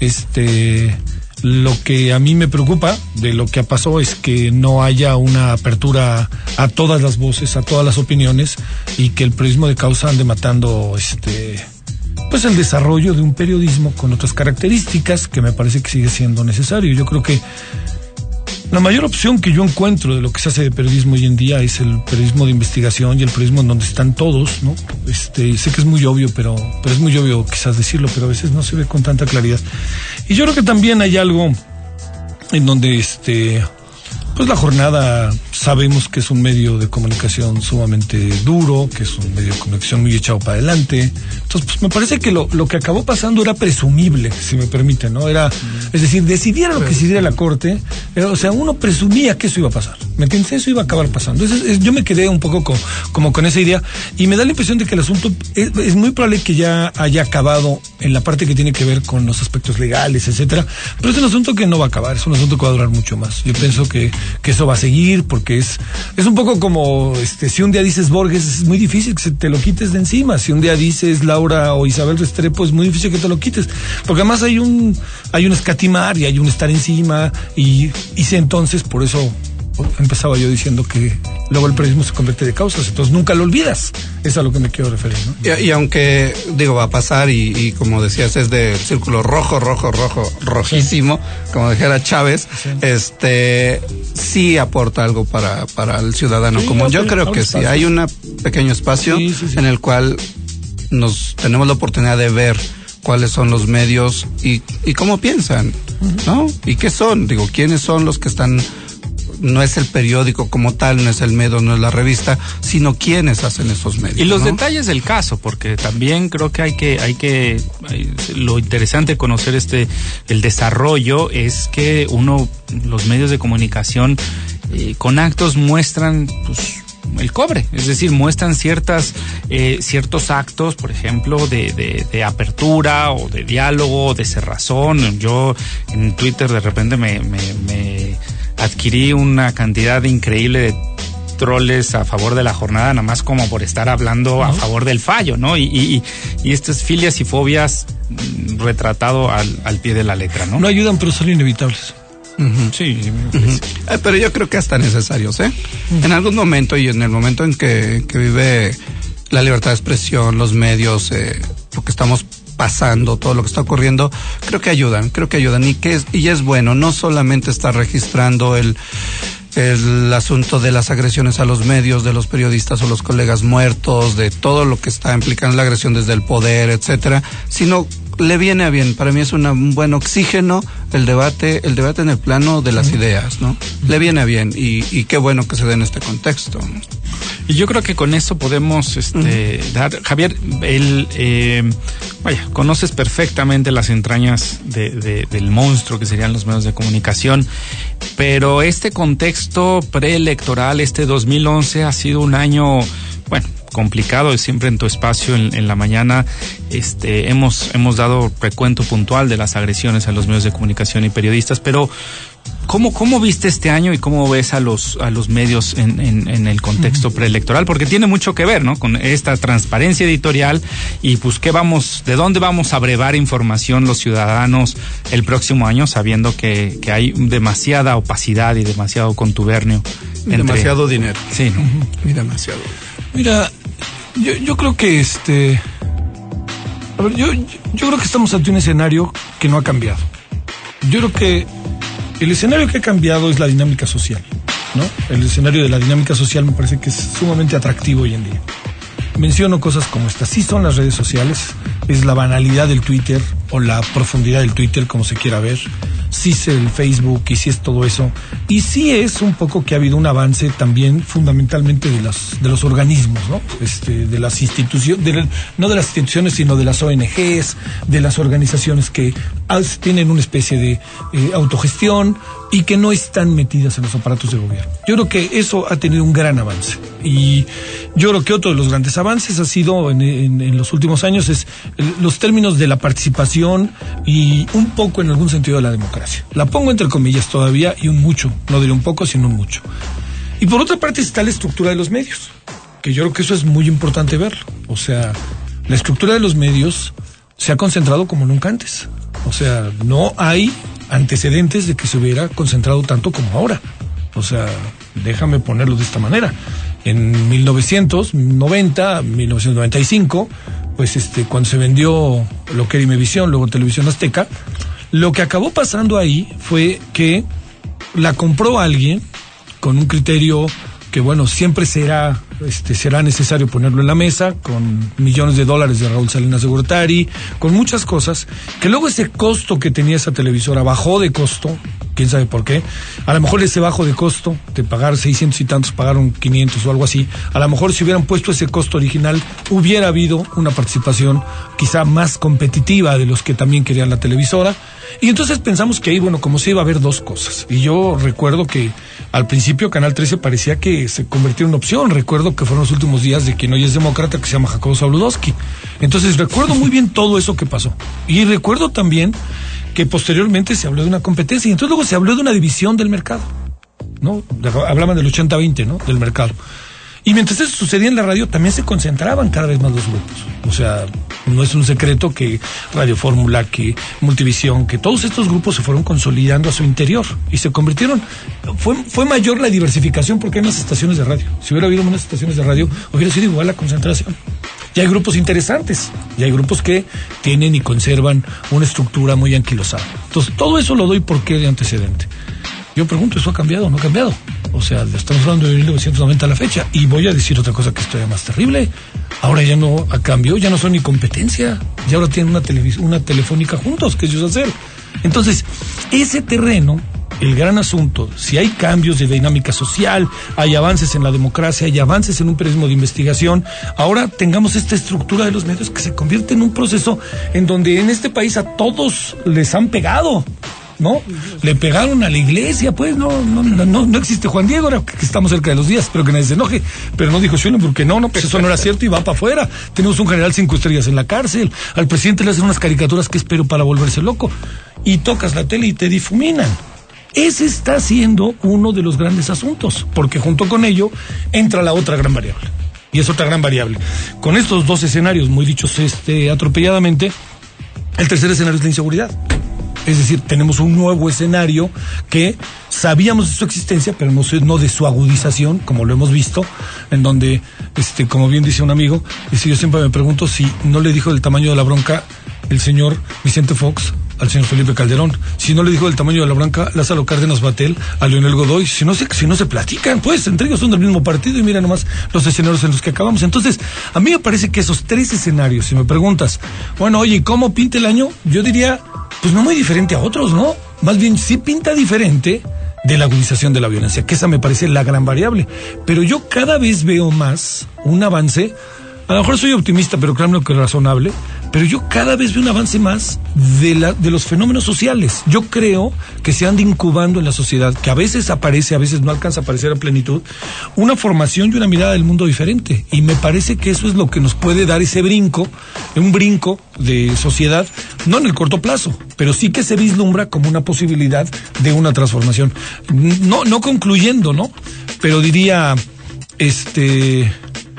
este lo que a mí me preocupa de lo que pasó es que no haya una apertura a todas las voces, a todas las opiniones, y que el periodismo de causa ande matando este pues el desarrollo de un periodismo con otras características que me parece que sigue siendo necesario. Yo creo que la mayor opción que yo encuentro de lo que se hace de periodismo hoy en día es el periodismo de investigación y el periodismo en donde están todos, ¿no? Este, sé que es muy obvio, pero, pero es muy obvio quizás decirlo, pero a veces no se ve con tanta claridad. Y yo creo que también hay algo en donde, este, pues la jornada, sabemos que es un medio de comunicación sumamente duro, que es un medio de comunicación muy echado para adelante. Entonces, pues me parece que lo, lo que acabó pasando era presumible, si me permite, ¿no? Era, es decir, decidiera lo que decidiera la Corte, era, o sea, uno presumía que eso iba a pasar, ¿me entiendes? Eso iba a acabar pasando. Es, es, yo me quedé un poco con, como con esa idea, y me da la impresión de que el asunto es, es muy probable que ya haya acabado en la parte que tiene que ver con los aspectos legales, etcétera, pero es un asunto que no va a acabar, es un asunto que va a durar mucho más. Yo pienso que, que eso va a seguir, porque es, es un poco como, este, si un día dices Borges, es muy difícil que se te lo quites de encima. Si un día dices Laura o Isabel Restrepo, es muy difícil que te lo quites, porque además hay un, hay un escatimar y hay un estar encima, y, y si entonces, por eso empezaba yo diciendo que luego el periodismo se convierte de causas, entonces nunca lo olvidas. Es a lo que me quiero referir, ¿no? Y, y aunque, digo, va a pasar, y, y como decías, es del círculo rojo, rojo, rojo, rojísimo, sí. Como dijera Chávez, sí. este, sí aporta algo para, para el ciudadano sí, común. Yo creo que sí, hay un pequeño espacio sí, sí, sí. en el cual nos tenemos la oportunidad de ver cuáles son los medios y, y cómo piensan, ¿no? Y qué son, digo, quiénes son los que están. No es el periódico como tal, no es el medio, no es la revista, sino quienes hacen esos medios. Y los ¿no? detalles del caso, porque también creo que hay que, hay que, lo interesante de conocer este, el desarrollo es que uno, los medios de comunicación, eh, con actos muestran, pues, el cobre, es decir, muestran ciertas eh, ciertos actos, por ejemplo, de, de, de apertura o de diálogo, de cerrazón. Yo en Twitter de repente me, me, me adquirí una cantidad increíble de troles a favor de la jornada, nada más como por estar hablando a favor del fallo, ¿no? Y, y, y estas filias y fobias retratado al, al pie de la letra, ¿no? No ayudan, pero son inevitables. Uh-huh. Sí, uh-huh. eh, pero yo creo que hasta necesarios, ¿eh? Uh-huh. En algún momento, y en el momento en que, que vive la libertad de expresión, los medios, eh, lo que estamos pasando, todo lo que está ocurriendo, creo que ayudan, creo que ayudan, y que es, y es bueno, no solamente estar registrando el el asunto de las agresiones a los medios, de los periodistas o los colegas muertos, de todo lo que está implicando la agresión desde el poder, etcétera, sino le viene a bien. Para mí es una, un buen oxígeno el debate, el debate en el plano de las ideas, ¿no? Le viene a bien y, y qué bueno que se dé en este contexto, ¿no? Y yo creo que con eso podemos este, uh-huh. dar, Javier, el, eh, vaya, conoces perfectamente las entrañas de, de, del monstruo que serían los medios de comunicación, pero este contexto preelectoral, este dos mil once ha sido un año, bueno, complicado. Siempre en tu espacio en, en la mañana este hemos hemos dado recuento puntual de las agresiones a los medios de comunicación y periodistas, pero ¿cómo cómo viste este año y cómo ves a los a los medios en, en, en el contexto preelectoral? Porque tiene mucho que ver, ¿no? Con esta transparencia editorial y pues qué vamos, de dónde vamos a brevar información los ciudadanos el próximo año, sabiendo que, que hay demasiada opacidad y demasiado contubernio. Entre... Demasiado dinero. Sí, ¿no? Uh-huh. Y demasiado. Mira, yo, yo creo que este... A ver, yo, yo creo que estamos ante un escenario que no ha cambiado. Yo creo que el escenario que ha cambiado es la dinámica social, ¿no? El escenario de la dinámica social me parece que es sumamente atractivo hoy en día. Menciono cosas como estas. Sí son las redes sociales, es la banalidad del Twitter o la profundidad del Twitter, como se quiera ver. Sí es el Facebook y sí es todo eso. Y sí es un poco que ha habido un avance también fundamentalmente de los, de los organismos, ¿no? Este, de las instituciones, de, no de las instituciones, sino de las O N Ges, de las organizaciones que tienen una especie de eh, autogestión y que no están metidas en los aparatos de gobierno. Yo creo que eso ha tenido un gran avance. Y yo creo que otro de los grandes avances ha sido en, en, en los últimos años es el, los términos de la participación y un poco en algún sentido de la democracia. La pongo entre comillas todavía y un mucho, no diré un poco, sino un mucho. Y por otra parte está la estructura de los medios, que yo creo que eso es muy importante verlo. O sea, la estructura de los medios se ha concentrado como nunca antes. O sea, no hay antecedentes de que se hubiera concentrado tanto como ahora. O sea, déjame ponerlo de esta manera. En mil novecientos noventa, mil novecientos noventa y cinco, pues este, cuando se vendió lo que era Imevisión, luego Televisión Azteca, lo que acabó pasando ahí fue que la compró alguien con un criterio que, bueno, siempre será este será necesario ponerlo en la mesa, con millones de dólares de Raúl Salinas de Gortari, con muchas cosas, que luego ese costo que tenía esa televisora bajó de costo, quién sabe por qué. A lo mejor ese bajo de costo, de pagar seiscientos y tantos, pagaron quinientos o algo así. A lo mejor si hubieran puesto ese costo original, hubiera habido una participación quizá más competitiva de los que también querían la televisora. Y entonces pensamos que ahí, bueno, como se iba a ver dos cosas. Y yo recuerdo que al principio Canal trece parecía que se convertía en una opción. Recuerdo que fueron los últimos días de quien hoy es demócrata, que se llama Jacobo Zabludovsky. Entonces recuerdo muy bien todo eso que pasó. Y recuerdo también que posteriormente se habló de una competencia y entonces luego se habló de una división del mercado, ¿no? Hablaban del ochenta veinte, ¿no? Del mercado. Y mientras eso sucedía en la radio, también se concentraban cada vez más los grupos. O sea, no es un secreto que Radio Fórmula, que Multivisión, que todos estos grupos se fueron consolidando a su interior y se convirtieron... Fue, fue mayor la diversificación porque hay más estaciones de radio. Si hubiera habido más estaciones de radio, hubiera sido igual la concentración. Y hay grupos interesantes, y hay grupos que tienen y conservan una estructura muy anquilosada. Entonces, todo eso lo doy por qué de antecedente. Yo pregunto, ¿eso ha cambiado o no ha cambiado? O sea, estamos hablando de mil novecientos noventa a la fecha. Y voy a decir otra cosa que es todavía más terrible. Ahora ya no ha cambiado, ya no son ni competencia. Ya ahora tienen una, televis- una telefónica juntos, que ellos hacer. Entonces, ese terreno, el gran asunto, si hay cambios de dinámica social, hay avances en la democracia, hay avances en un periodismo de investigación, ahora tengamos esta estructura de los medios que se convierte en un proceso en donde en este país a todos les han pegado, ¿no? Le pegaron a la iglesia, pues no no no no existe Juan Diego, ahora que estamos cerca de los días, pero que nadie se enoje, pero no dijo Schulen porque no, no, pues eso no era cierto y va para afuera. Tenemos un general cinco estrellas en la cárcel, al presidente le hacen unas caricaturas que espero para volverse loco, y tocas la tele y te difuminan. Ese está siendo uno de los grandes asuntos, porque junto con ello entra la otra gran variable, y es otra gran variable. Con estos dos escenarios, muy dichos este atropelladamente, el tercer escenario es la inseguridad. Es decir, tenemos un nuevo escenario que sabíamos de su existencia, pero no, no de su agudización, como lo hemos visto, en donde, este, como bien dice un amigo, dice, yo siempre me pregunto si no le dijo del tamaño de la bronca el señor Vicente Fox al señor Felipe Calderón, si no le dijo del tamaño de la bronca Lázaro Cárdenas Batel a Leonel Godoy, si no se, si no se platican, pues entre ellos son del mismo partido y mira nomás los escenarios en los que acabamos. Entonces, a mí me parece que esos tres escenarios, si me preguntas, bueno, oye, ¿cómo pinta el año? Yo diría, pues no muy diferente a otros, ¿no? Más bien sí pinta diferente de la agudización de la violencia, que esa me parece la gran variable. Pero yo cada vez veo más un avance. A lo mejor soy optimista, pero claro que es razonable, pero yo cada vez veo un avance más de, la, de los fenómenos sociales. Yo creo que se anda incubando en la sociedad, que a veces aparece, a veces no alcanza a aparecer a plenitud, una formación y una mirada del mundo diferente. Y me parece que eso es lo que nos puede dar ese brinco, un brinco de sociedad, no en el corto plazo, pero sí que se vislumbra como una posibilidad de una transformación. No, no concluyendo, ¿no? Pero diría, este...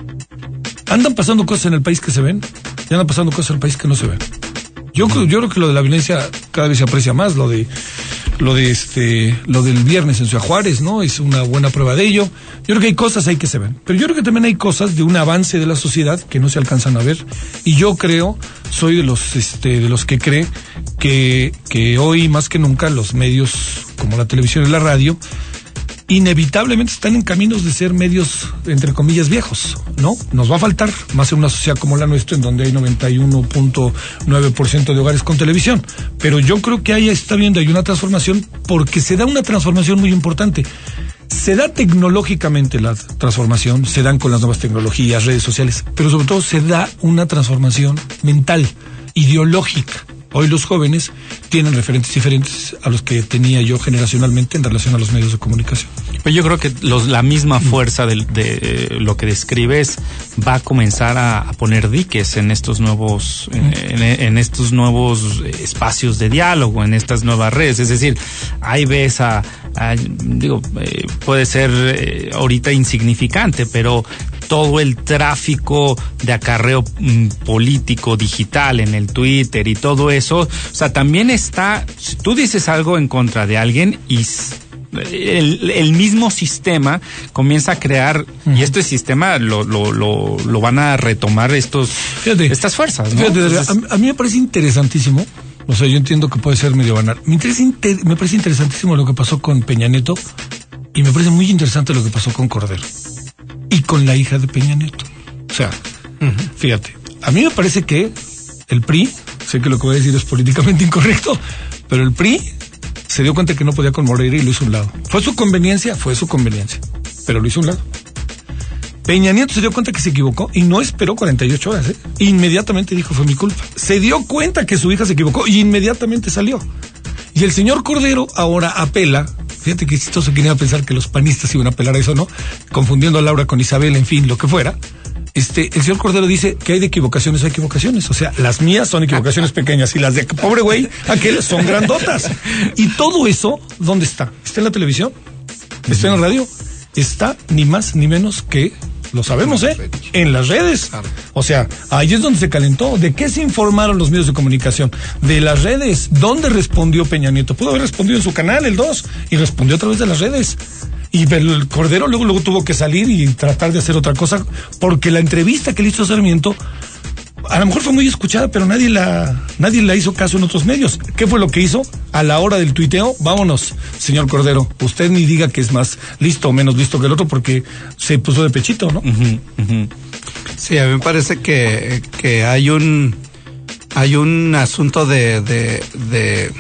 andan pasando cosas en el país que se ven y andan pasando cosas en el país que no se ven. Yo, yo creo que lo de la violencia cada vez se aprecia más, lo de lo de este lo del viernes en Ciudad Juárez, ¿no? Es una buena prueba de ello. Yo creo que hay cosas ahí que se ven, pero yo creo que también hay cosas de un avance de la sociedad que no se alcanzan a ver, y yo creo, soy de los este de los que cree que que hoy más que nunca los medios como la televisión y la radio inevitablemente están en caminos de ser medios, entre comillas, viejos, ¿no? Nos va a faltar más en una sociedad como la nuestra, en donde hay noventa y uno punto nueve por ciento de hogares con televisión. Pero yo creo que ahí está viendo, hay una transformación, porque se da una transformación muy importante. Se da tecnológicamente la transformación, se dan con las nuevas tecnologías, redes sociales, pero sobre todo se da una transformación mental, ideológica. Hoy los jóvenes tienen referentes diferentes a los que tenía yo generacionalmente en relación a los medios de comunicación. Pues yo creo que los, la misma fuerza de, de lo que describes va a comenzar a, a poner diques en estos nuevos en, en estos nuevos espacios de diálogo, en estas nuevas redes. Es decir, ahí ves a, a digo, eh, puede ser eh, ahorita insignificante, pero todo el tráfico de acarreo mm, político digital en el Twitter y todo eso, o sea, también está, si tú dices algo en contra de alguien y el, el mismo sistema comienza a crear, uh-huh. y este sistema lo, lo, lo, lo van a retomar estos fíjate, estas fuerzas, ¿no? Fíjate, Entonces, a, a mí me parece interesantísimo, o sea, yo entiendo que puede ser medio banal, me, interesa, inter, me parece interesantísimo lo que pasó con Peña Nieto, y me parece muy interesante lo que pasó con Cordero y con la hija de Peña Nieto. O sea, uh-huh. fíjate, a mí me parece que el P R I, sé que lo que voy a decir es políticamente incorrecto, pero el P R I se dio cuenta que no podía con Moreira y lo hizo a un lado. ¿Fue su conveniencia? Fue su conveniencia, pero lo hizo a un lado. Peña Nieto se dio cuenta que se equivocó y no esperó cuarenta y ocho horas, ¿eh? Inmediatamente dijo, fue mi culpa. Se dio cuenta que su hija se equivocó y inmediatamente salió. Y el señor Cordero ahora apela, fíjate que chistoso que iba a pensar que los panistas iban a apelar a eso, ¿no? Confundiendo a Laura con Isabel, en fin, lo que fuera. Este, el señor Cordero dice que hay de equivocaciones a equivocaciones. O sea, las mías son equivocaciones pequeñas y las de pobre güey, aquel son grandotas. Y todo eso, ¿dónde está? ¿Está en la televisión? ¿Está en la radio? Está ni más ni menos que, lo sabemos, ¿eh? En las redes. O sea, ahí es donde se calentó. ¿De qué se informaron los medios de comunicación? De las redes. ¿Dónde respondió Peña Nieto? Pudo haber respondido en su canal, el dos, y respondió a través de las redes. Y el Cordero luego, luego tuvo que salir y tratar de hacer otra cosa, porque la entrevista que le hizo Sarmiento a lo mejor fue muy escuchada, pero nadie la nadie la hizo caso en otros medios. ¿Qué fue lo que hizo? A la hora del tuiteo, vámonos, señor Cordero, usted ni diga que es más listo o menos listo que el otro, porque se puso de pechito, ¿no? Uh-huh, uh-huh. Sí, a mí me parece que, que hay un hay un asunto de, de, de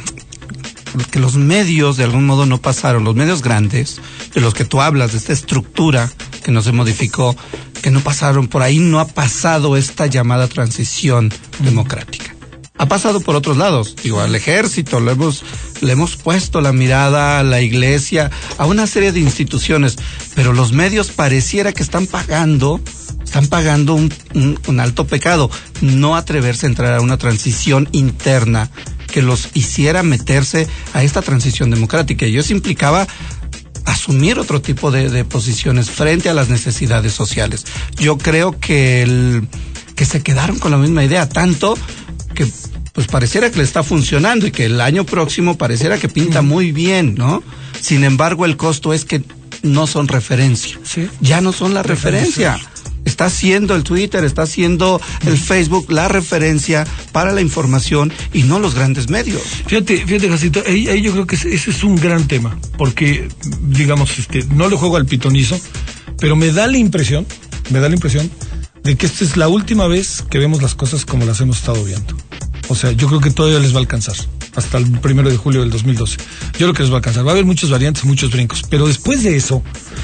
que los medios de algún modo no pasaron, los medios grandes, de los que tú hablas, de esta estructura que no se modificó, que no pasaron, por ahí no ha pasado esta llamada transición mm. democrática. Ha pasado por otros lados, digo, al ejército, le hemos, le hemos puesto la mirada a la iglesia, a una serie de instituciones, pero los medios pareciera que están pagando, están pagando un, un, un alto pecado, no atreverse a entrar a una transición interna que los hiciera meterse a esta transición democrática. Y eso implicaba asumir otro tipo de, de posiciones frente a las necesidades sociales. Yo creo que el, que se quedaron con la misma idea, tanto que pues pareciera que le está funcionando y que el año próximo pareciera que pinta muy bien, ¿no? Sin embargo, el costo es que no son referencia. ¿Sí? Ya no son la referencia. Está haciendo el Twitter, está haciendo el Facebook la referencia para la información y no los grandes medios. Fíjate, fíjate, Jacito, ahí, ahí yo creo que ese, ese es un gran tema, porque, digamos, este, no le juego al pitonizo, pero me da la impresión, me da la impresión de que esta es la última vez que vemos las cosas como las hemos estado viendo. O sea, yo creo que todavía les va a alcanzar, hasta el primero de julio del dos mil doce. Yo creo que les va a alcanzar. Va a haber muchas variantes, muchos brincos, pero después de eso,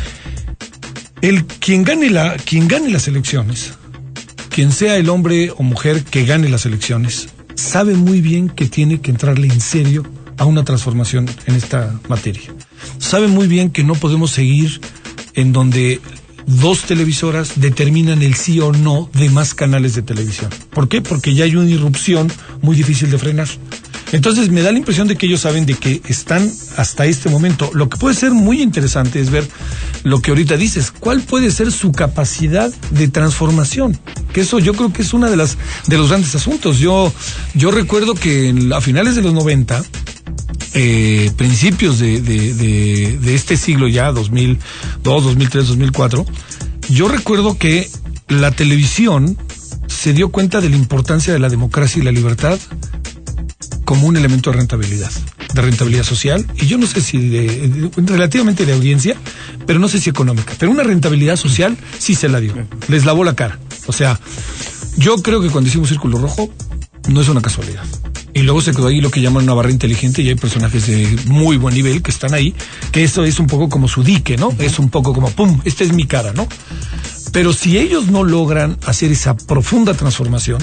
el quien gane la, quien gane las elecciones, quien sea el hombre o mujer que gane las elecciones, sabe muy bien que tiene que entrarle en serio a una transformación en esta materia. Sabe muy bien que no podemos seguir en donde dos televisoras determinan el sí o no de más canales de televisión. ¿Por qué? Porque ya hay una irrupción muy difícil de frenar. Entonces me da la impresión de que ellos saben de que están hasta este momento. Lo que puede ser muy interesante es ver lo que ahorita dices, cuál puede ser su capacidad de transformación. Que eso yo creo que es una de las de los grandes asuntos. Yo yo recuerdo que en, a finales de los noventa, eh, principios de, de, de, de este siglo ya, dos mil dos, dos mil tres, dos mil cuatro, yo recuerdo que la televisión se dio cuenta de la importancia de la democracia y la libertad como un elemento de rentabilidad, de rentabilidad social, y yo no sé si de, de, relativamente de audiencia, pero no sé si económica, pero una rentabilidad social sí se la dio, les lavó la cara. O sea, yo creo que cuando hicimos Círculo Rojo no es una casualidad. Y luego se quedó ahí lo que llaman una barra inteligente, y hay personajes de muy buen nivel que están ahí, que eso es un poco como su dique, ¿no? Es un poco como, pum, esta es mi cara, ¿no? Pero si ellos no logran hacer esa profunda transformación,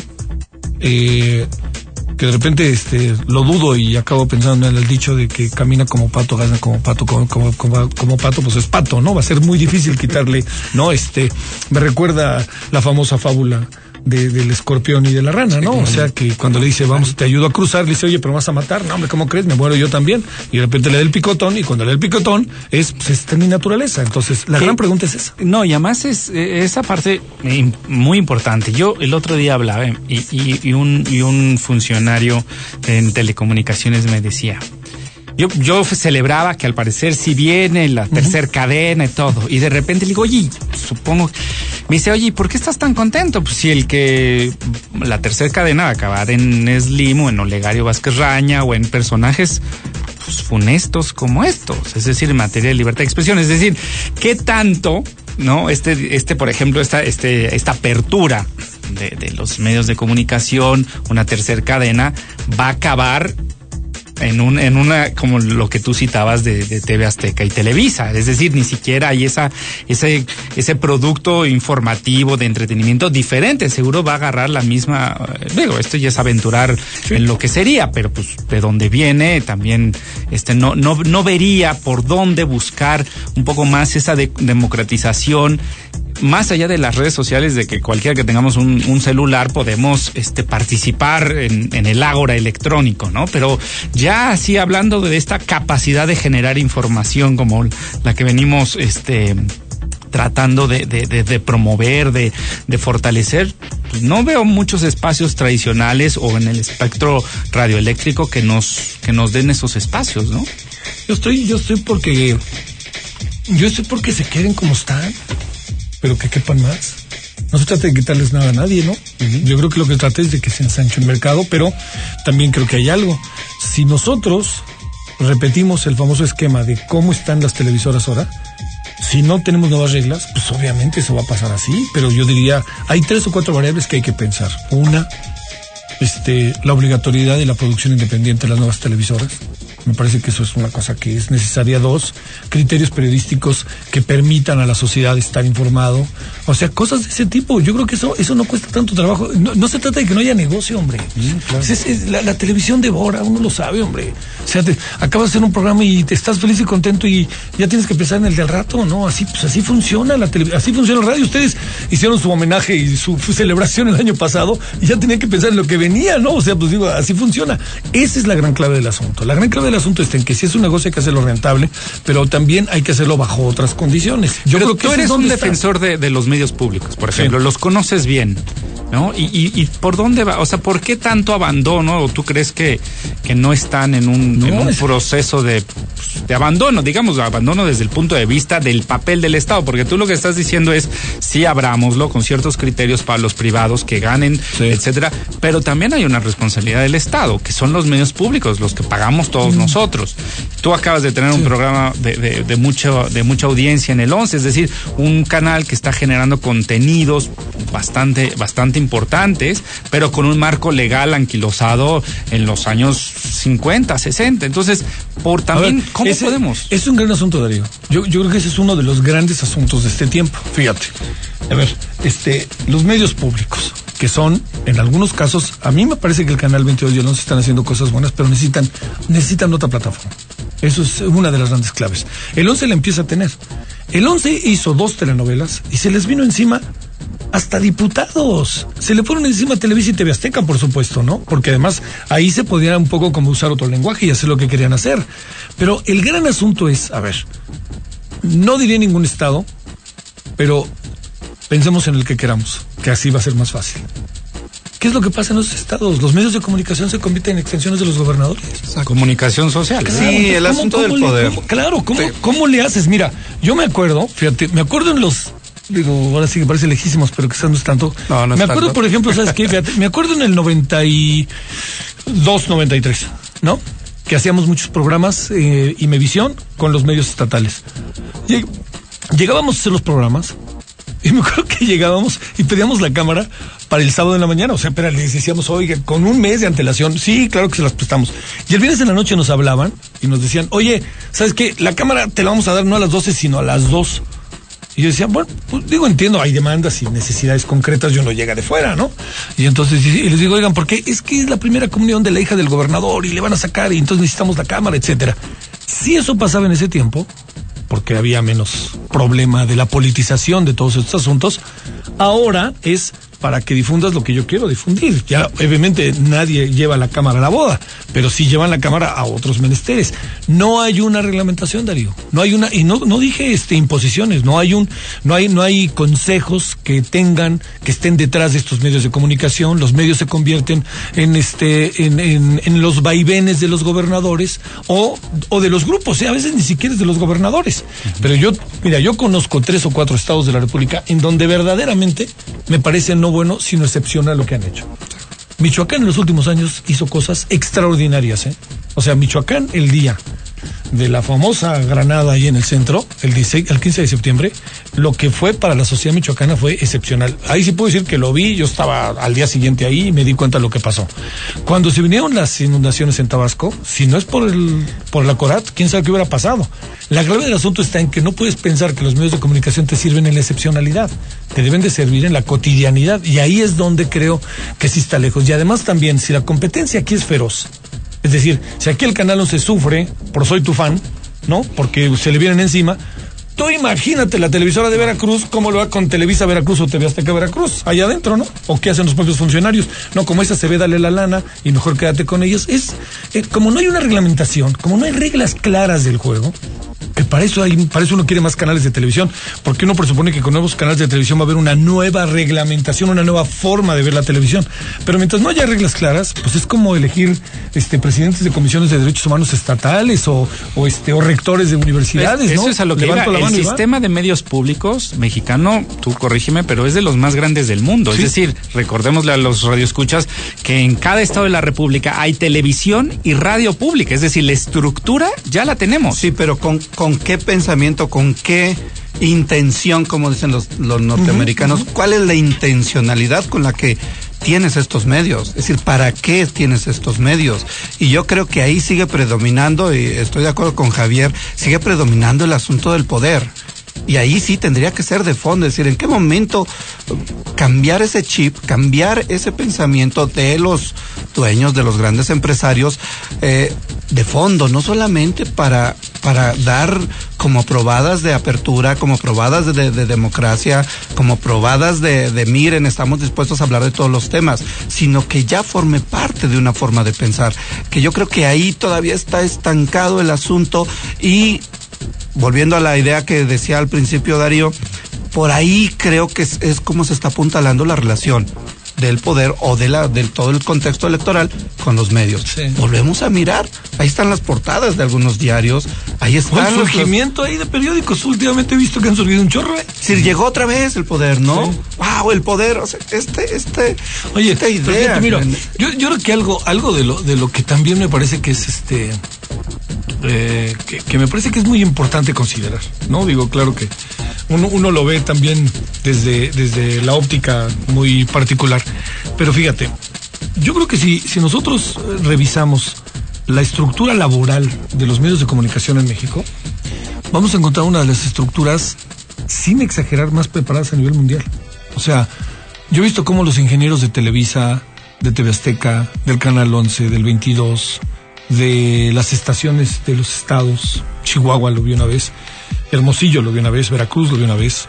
eh... que de repente este lo dudo y acabo pensando en el dicho de que camina como pato, gana como pato, como, como, como, como pato, pues es pato, ¿no? Va a ser muy difícil quitarle, ¿no? Este, me recuerda la famosa fábula de, del escorpión y de la rana, ¿no? O sea, que cuando le dice, vamos, te ayudo a cruzar, le dice, oye, pero me vas a matar. No, hombre, ¿cómo crees? Me muero yo también. Y de repente le da el picotón, y cuando le da el picotón, es, pues, esta es mi naturaleza. Entonces, la ¿Qué? gran pregunta es esa. No, y además es esa parte muy importante. Yo el otro día hablaba y, y, y, un, y un funcionario en telecomunicaciones me decía, Yo, yo celebraba que al parecer si viene la tercera uh-huh. cadena y todo, y de repente le digo, oye, supongo, me dice, oye, ¿por qué estás tan contento? Pues si el que la tercera cadena va a acabar en Slim o en Olegario Vázquez Raña o en personajes pues, funestos como estos, es decir, en materia de libertad de expresión, es decir, ¿qué tanto, no, este, este, por ejemplo, esta, este, esta apertura de, de los medios de comunicación, una tercera cadena, va a acabar en un en una como lo que tú citabas de, de T V Azteca y Televisa, es decir, ni siquiera hay esa ese ese producto informativo de entretenimiento diferente, seguro va a agarrar la misma, digo, esto ya es aventurar sí. en lo que sería, pero pues de dónde viene también este no no no vería por dónde buscar un poco más esa de, democratización. Más allá de las redes sociales, de que cualquiera que tengamos un, un celular podemos este, participar en, en el ágora electrónico, ¿no? Pero ya así hablando de esta capacidad de generar información como la que venimos este, tratando de, de, de, de promover, de, de fortalecer, pues no veo muchos espacios tradicionales o en el espectro radioeléctrico que nos, que nos den esos espacios, ¿no? Yo estoy, yo estoy porque, yo estoy porque se queden como están. Pero que quepan más. No se trata de quitarles nada a nadie, ¿no? Uh-huh. Yo creo que lo que trata es de que se ensanche el mercado, pero también creo que hay algo. Si nosotros repetimos el famoso esquema de cómo están las televisoras ahora, si no tenemos nuevas reglas, pues obviamente eso va a pasar así, pero yo diría, hay tres o cuatro variables que hay que pensar. Una, este, la obligatoriedad de la producción independiente de las nuevas televisoras. Me parece que eso es una cosa que es necesaria. Dos, criterios periodísticos que permitan a la sociedad estar informado. O sea, cosas de ese tipo. Yo creo que eso eso no cuesta tanto trabajo. No, no se trata de que no haya negocio, hombre. Mm, claro. es, es, la, la televisión devora, uno lo sabe, hombre. O sea, te, acabas de hacer un programa y te estás feliz y contento y ya tienes que pensar en el del rato, ¿no? Así pues así funciona la televisión, así funciona el radio. Ustedes hicieron su homenaje y su, su celebración el año pasado y ya tenían que pensar en lo que venía, ¿no? O sea, pues digo, así funciona. Esa es la gran clave del asunto. La gran clave del asunto está en que si es un negocio hay que hacerlo rentable, pero también hay que hacerlo bajo otras condiciones. Yo pero creo que tú eres un defensor de, de los medios públicos, por ejemplo, sí. Los conoces bien, ¿no? Y, y, y ¿por dónde va? O sea, ¿por qué tanto abandono? ¿O tú crees que, que no están en un, no, en un es... proceso de, pues, de abandono, digamos, abandono desde el punto de vista del papel del Estado, porque tú lo que estás diciendo es, sí, abrámoslo con ciertos criterios para los privados que ganen, sí, etcétera, pero también hay una responsabilidad del Estado, que son los medios públicos, los que pagamos todos mm. nosotros. Tú acabas de tener sí. un programa de, de, de, mucho, de mucha audiencia en el once, es decir, un canal que está generando contenidos bastante, bastante importantes, pero con un marco legal anquilosado en los años cincuenta, sesenta. Entonces, por también, ver, ¿cómo ese, podemos? Es un gran asunto, Darío. Yo, yo creo que ese es uno de los grandes asuntos de este tiempo. Fíjate. A ver, este, los medios públicos, que son, en algunos casos, a mí me parece que el Canal veintidós y el once están haciendo cosas buenas, pero necesitan, necesitan otra plataforma. Eso es una de las grandes claves. El once la empieza a tener. El once hizo dos telenovelas y se les vino encima hasta diputados. Se le fueron encima a Televisa y T V Azteca, por supuesto, ¿no? Porque además ahí se podía un poco como usar otro lenguaje y hacer lo que querían hacer. Pero el gran asunto es, a ver, no diré ningún estado, pero pensemos en el que queramos, que así va a ser más fácil. ¿Qué es lo que pasa en los estados? Los medios de comunicación se convierten en extensiones de los gobernadores. Exacto. Comunicación social. Claro, sí, el ¿cómo, asunto cómo del le, poder. Cómo, claro, ¿cómo, sí. ¿cómo le haces? Mira, yo me acuerdo, fíjate, me acuerdo en los... Digo, ahora sí que parece lejísimos, pero quizás no es tanto. No, no es me acuerdo, tanto. Por ejemplo, ¿sabes qué? Fíjate, me acuerdo en el noventa y dos, noventa y tres, ¿no? Que hacíamos muchos programas, eh, Imevisión, con los medios estatales. Lleg- llegábamos a hacer los programas, y me acuerdo que llegábamos y pedíamos la cámara para el sábado en la mañana. O sea, pero les decíamos, oiga, con un mes de antelación, sí, claro que se las prestamos. Y el viernes en la noche nos hablaban y nos decían, oye, ¿sabes qué? La cámara te la vamos a dar no a las doce, sino a las dos. Y yo decía, bueno, pues digo, entiendo, hay demandas y necesidades concretas y uno llega de fuera, ¿no? Y entonces y les digo, oigan, porque es que es la primera comunión de la hija del gobernador y le van a sacar y entonces necesitamos la cámara, etcétera. Si eso pasaba en ese tiempo, porque había menos problema de la politización de todos estos asuntos, ahora es para que difundas lo que yo quiero difundir. Ya, obviamente, nadie lleva la cámara a la boda, pero sí llevan la cámara a otros menesteres. No hay una reglamentación, Darío. No hay una, y no, no dije este imposiciones, no hay un, no hay, no hay consejos que tengan, que estén detrás de estos medios de comunicación. Los medios se convierten en este, en, en, en los vaivenes de los gobernadores o, o de los grupos, ¿eh? A veces ni siquiera es de los gobernadores. Uh-huh. Pero yo, mira, yo conozco tres o cuatro estados de la República en donde verdaderamente me parece no bueno, sino excepcional lo que han hecho. Michoacán en los últimos años hizo cosas extraordinarias, ¿eh? O sea, Michoacán el día de la famosa granada ahí en el centro, el, dieciséis, el quince de septiembre, lo que fue para la sociedad michoacana fue excepcional. Ahí sí puedo decir que lo vi, yo estaba al día siguiente ahí y me di cuenta de lo que pasó. Cuando se vinieron las inundaciones en Tabasco, si no es por el por la Corat, quién sabe qué hubiera pasado. La clave del asunto está en que no puedes pensar que los medios de comunicación te sirven en la excepcionalidad, te deben de servir en la cotidianidad, y ahí es donde creo que sí está lejos. Y además también, si la competencia aquí es feroz, es decir, si aquí el Canal once sufre por Soy tu fan, ¿no? Porque se le vienen encima. Tú imagínate la televisora de Veracruz, cómo lo va con Televisa Veracruz o T V Azteca Veracruz, allá adentro, ¿no? O qué hacen los propios funcionarios. No, como esa se ve, dale la lana y mejor quédate con ellos. Es, eh, como no hay una reglamentación, como no hay reglas claras del juego, que para eso hay, para eso uno quiere más canales de televisión, porque uno presupone que con nuevos canales de televisión va a haber una nueva reglamentación, una nueva forma de ver la televisión. Pero mientras no haya reglas claras, pues es como elegir este presidentes de comisiones de derechos humanos estatales o, o este o rectores de universidades, es, ¿no? Eso es a lo que iba. El sistema de medios públicos mexicano, tú corrígeme, pero es de los más grandes del mundo. ¿Sí? Es decir, recordémosle a los radioescuchas que en cada estado de la República hay televisión y radio pública, es decir, la estructura ya la tenemos. Sí, pero con ¿con qué pensamiento, con qué intención, como dicen los, los norteamericanos? Uh-huh, uh-huh. ¿Cuál es la intencionalidad con la que tienes estos medios? Es decir, ¿para qué tienes estos medios? Y yo creo que ahí sigue predominando, y estoy de acuerdo con Javier, sigue predominando el asunto del poder. Y ahí sí tendría que ser de fondo, es decir, ¿en qué momento cambiar ese chip, cambiar ese pensamiento de los dueños, de los grandes empresarios, eh, de fondo, no solamente para, para dar como probadas de apertura, como probadas de, de, de democracia, como probadas de, de miren, estamos dispuestos a hablar de todos los temas, sino que ya forme parte de una forma de pensar, que yo creo que ahí todavía está estancado el asunto. Y volviendo a la idea que decía al principio Darío, por ahí creo que es, es como se está apuntalando la relación del poder o de la del todo el contexto electoral con los medios. Sí. Volvemos a mirar, ahí están las portadas de algunos diarios, ahí está el surgimiento los... ahí de periódicos. Últimamente he visto que han surgido un chorro. ¿eh? Sí, llegó otra vez el poder, ¿no? Sí. Wow, el poder, o sea, este, este, oye, esta idea. Mira, yo, yo creo que algo, algo de lo, de lo que también me parece que es este, eh, que, que me parece que es muy importante considerar, ¿no? Digo, claro que uno, uno lo ve también desde, desde la óptica muy particular. Pero fíjate, yo creo que si, si nosotros revisamos la estructura laboral de los medios de comunicación en México, vamos a encontrar una de las estructuras, sin exagerar, más preparadas a nivel mundial. O sea, yo he visto cómo los ingenieros de Televisa, de T V Azteca, del Canal once, del veintidós, de las estaciones de los estados, Chihuahua lo vi una vez, Hermosillo lo vi una vez, Veracruz lo vi una vez,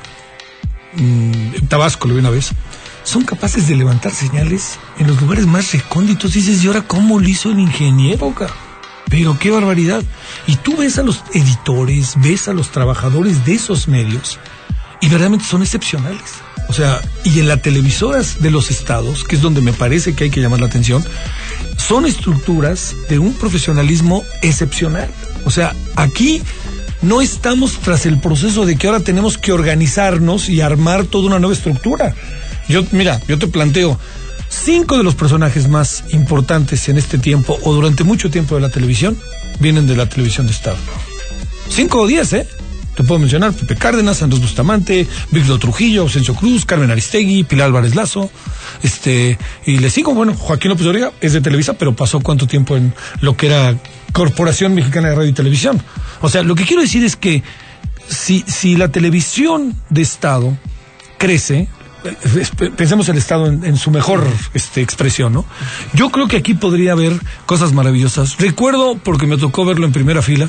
mmm, Tabasco lo vi una vez, son capaces de levantar señales en los lugares más recónditos. Dices, ¿y ahora cómo lo hizo el ingeniero, cara? Pero qué barbaridad. Y tú ves a los editores, ves a los trabajadores de esos medios y verdaderamente son excepcionales. O sea, y en las televisoras de los estados, que es donde me parece que hay que llamar la atención, son estructuras de un profesionalismo excepcional. O sea, aquí no estamos tras el proceso de que ahora tenemos que organizarnos y armar toda una nueva estructura. Yo, mira, yo te planteo, cinco de los personajes más importantes en este tiempo o durante mucho tiempo de la televisión vienen de la televisión de Estado. Cinco o diez, ¿eh? Te puedo mencionar Pepe Cárdenas, Andrés Bustamante, Víctor Trujillo, Ausencio Cruz, Carmen Aristegui, Pilar Álvarez Lazo, este, y les sigo, bueno, Joaquín López Dóriga es de Televisa, pero pasó cuánto tiempo en lo que era Corporación Mexicana de Radio y Televisión. O sea, lo que quiero decir es que si, si la televisión de Estado crece, pensemos el Estado en, en su mejor este, expresión, ¿no? Yo creo que aquí podría haber cosas maravillosas. Recuerdo, porque me tocó verlo en primera fila,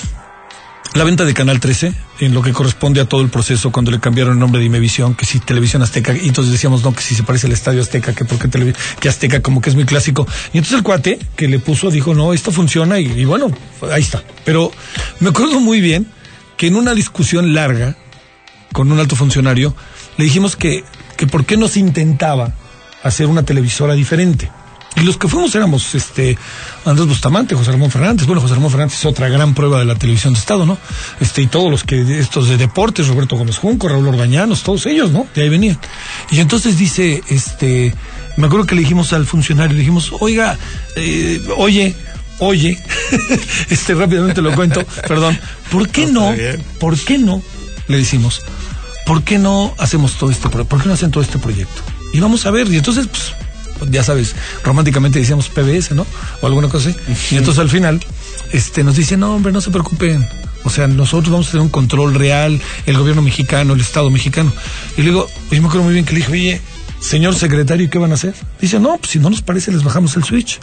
la venta de Canal trece, en lo que corresponde a todo el proceso cuando le cambiaron el nombre de Imevisión, que si Televisión Azteca, y entonces decíamos, no, que si se parece al Estadio Azteca, que porque Televi- que Azteca como que es muy clásico. Y entonces el cuate que le puso dijo, no, esto funciona, y, y bueno, ahí está. Pero me acuerdo muy bien que en una discusión larga con un alto funcionario, le dijimos que, que por qué no se intentaba hacer una televisora diferente. Y los que fuimos éramos este Andrés Bustamante, José Ramón Fernández. Bueno, José Ramón Fernández es otra gran prueba de la televisión de Estado, ¿no? Este, y todos los que, estos de deportes, Roberto Gómez Junco, Raúl Orbañanos, todos ellos, ¿no? De ahí venían. Y entonces dice, este, me acuerdo que le dijimos al funcionario, le dijimos, oiga, eh, oye, oye, este, rápidamente lo cuento, perdón, ¿por qué no, por qué no, le decimos, ¿por qué no hacemos todo este proyecto? ¿Por qué no hacen todo este proyecto? Y vamos a ver, y entonces, pues, ya sabes, románticamente decíamos P B S, ¿no? O alguna cosa así. Y entonces al final, este, nos dice, no, hombre, no se preocupen. O sea, nosotros vamos a tener un control real, el gobierno mexicano, el Estado mexicano. Y luego, yo me acuerdo muy bien que le dije, oye, señor secretario, ¿qué van a hacer? Dice, no, pues si no nos parece, les bajamos el switch.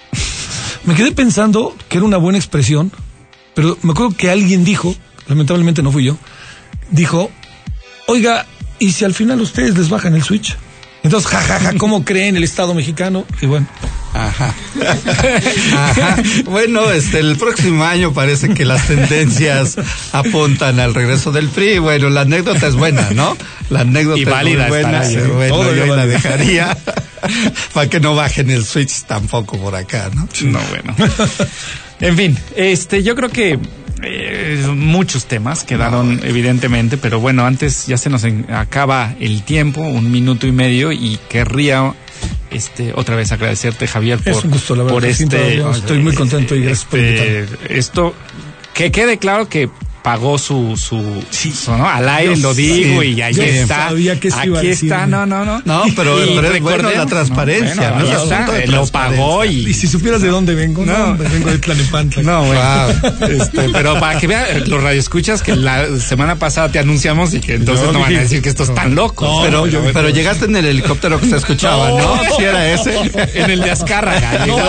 Me quedé pensando que era una buena expresión, pero me acuerdo que alguien dijo, lamentablemente no fui yo, dijo, oiga, ¿y si al final ustedes les bajan el switch? Entonces, jajaja, ja, ja, ¿cómo creen el Estado mexicano? Y bueno. Ajá. Ajá. Bueno, este, el próximo año parece que las tendencias apuntan al regreso del P R I. Bueno, la anécdota es buena, ¿no? La anécdota y válida es muy buena. Ahí, ¿eh? Bueno, todo yo la dejaría para que no bajen el switch tampoco por acá, ¿no? No, bueno. En fin, este, yo creo que Eh, muchos temas quedaron no, evidentemente, pero bueno, antes ya se nos en, acaba el tiempo, un minuto y medio, y querría este otra vez agradecerte, Javier, por, es un gusto, la verdad, por este, estoy muy contento y gracias este, por invitarme. Esto, que quede claro que pagó su, su, sí. su ¿no? Al aire lo digo, sí. Y ahí Yo está. Sabía que aquí iba a está, no, no, no. No, pero, pero es bueno la transparencia, no, bueno, ¿no? Está, de lo pagó y... Y si supieras de dónde vengo, no, no vengo de Tlalnepantla. No, bueno. Wow. Este, pero para que vean los radioescuchas que la semana pasada te anunciamos y que entonces no, no van a decir que estos no, están locos. No, pero, yo, pero llegaste en el helicóptero que se escuchaba, ¿no? ¿no? ¿Sí era ese? En el de Azcárraga. No,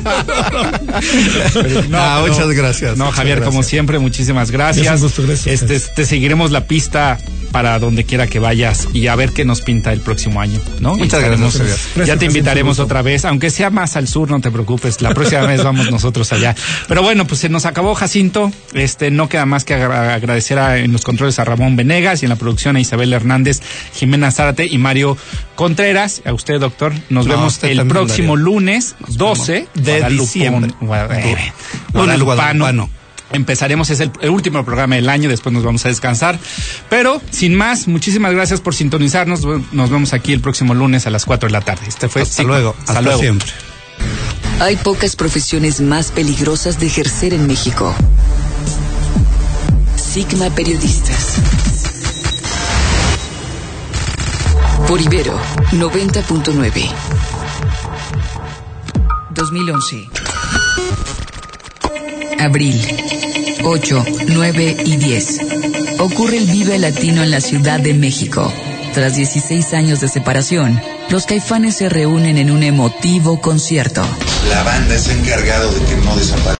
pero, no, ah, muchas gracias. No, muchas Javier, gracias. Como siempre, muchísimas gracias. Gusto, gracias. Este, te seguiremos la pista para donde quiera que vayas y a ver qué nos pinta el próximo año, ¿no? Muchas gracias. gracias. Ya te invitaremos otra vez, aunque sea más al sur, no te preocupes, la próxima vez vamos nosotros allá. Pero bueno, pues se nos acabó, Jacinto, este no queda más que agradecer a, en los controles a Ramón Venegas y en la producción a Isabel Hernández, Jimena Zárate y Mario Contreras. A usted, doctor, nos no, vemos el próximo Darío. lunes doce de diciembre. Guadalupano. Empezaremos, es el, el último programa del año, después nos vamos a descansar. Pero, sin más, muchísimas gracias por sintonizarnos. Nos vemos aquí el próximo lunes a las cuatro de la tarde. Este fue Hasta Sigma. luego. Hasta, Hasta luego. siempre. Hay pocas profesiones más peligrosas de ejercer en México. Sigma Periodistas. Por Ibero noventa punto nueve. dos mil once. Abril. ocho, nueve y diez. Ocurre el Vive Latino en la Ciudad de México. Tras dieciséis años de separación, los Caifanes se reúnen en un emotivo concierto. La banda se ha encargado de que no desaparezca.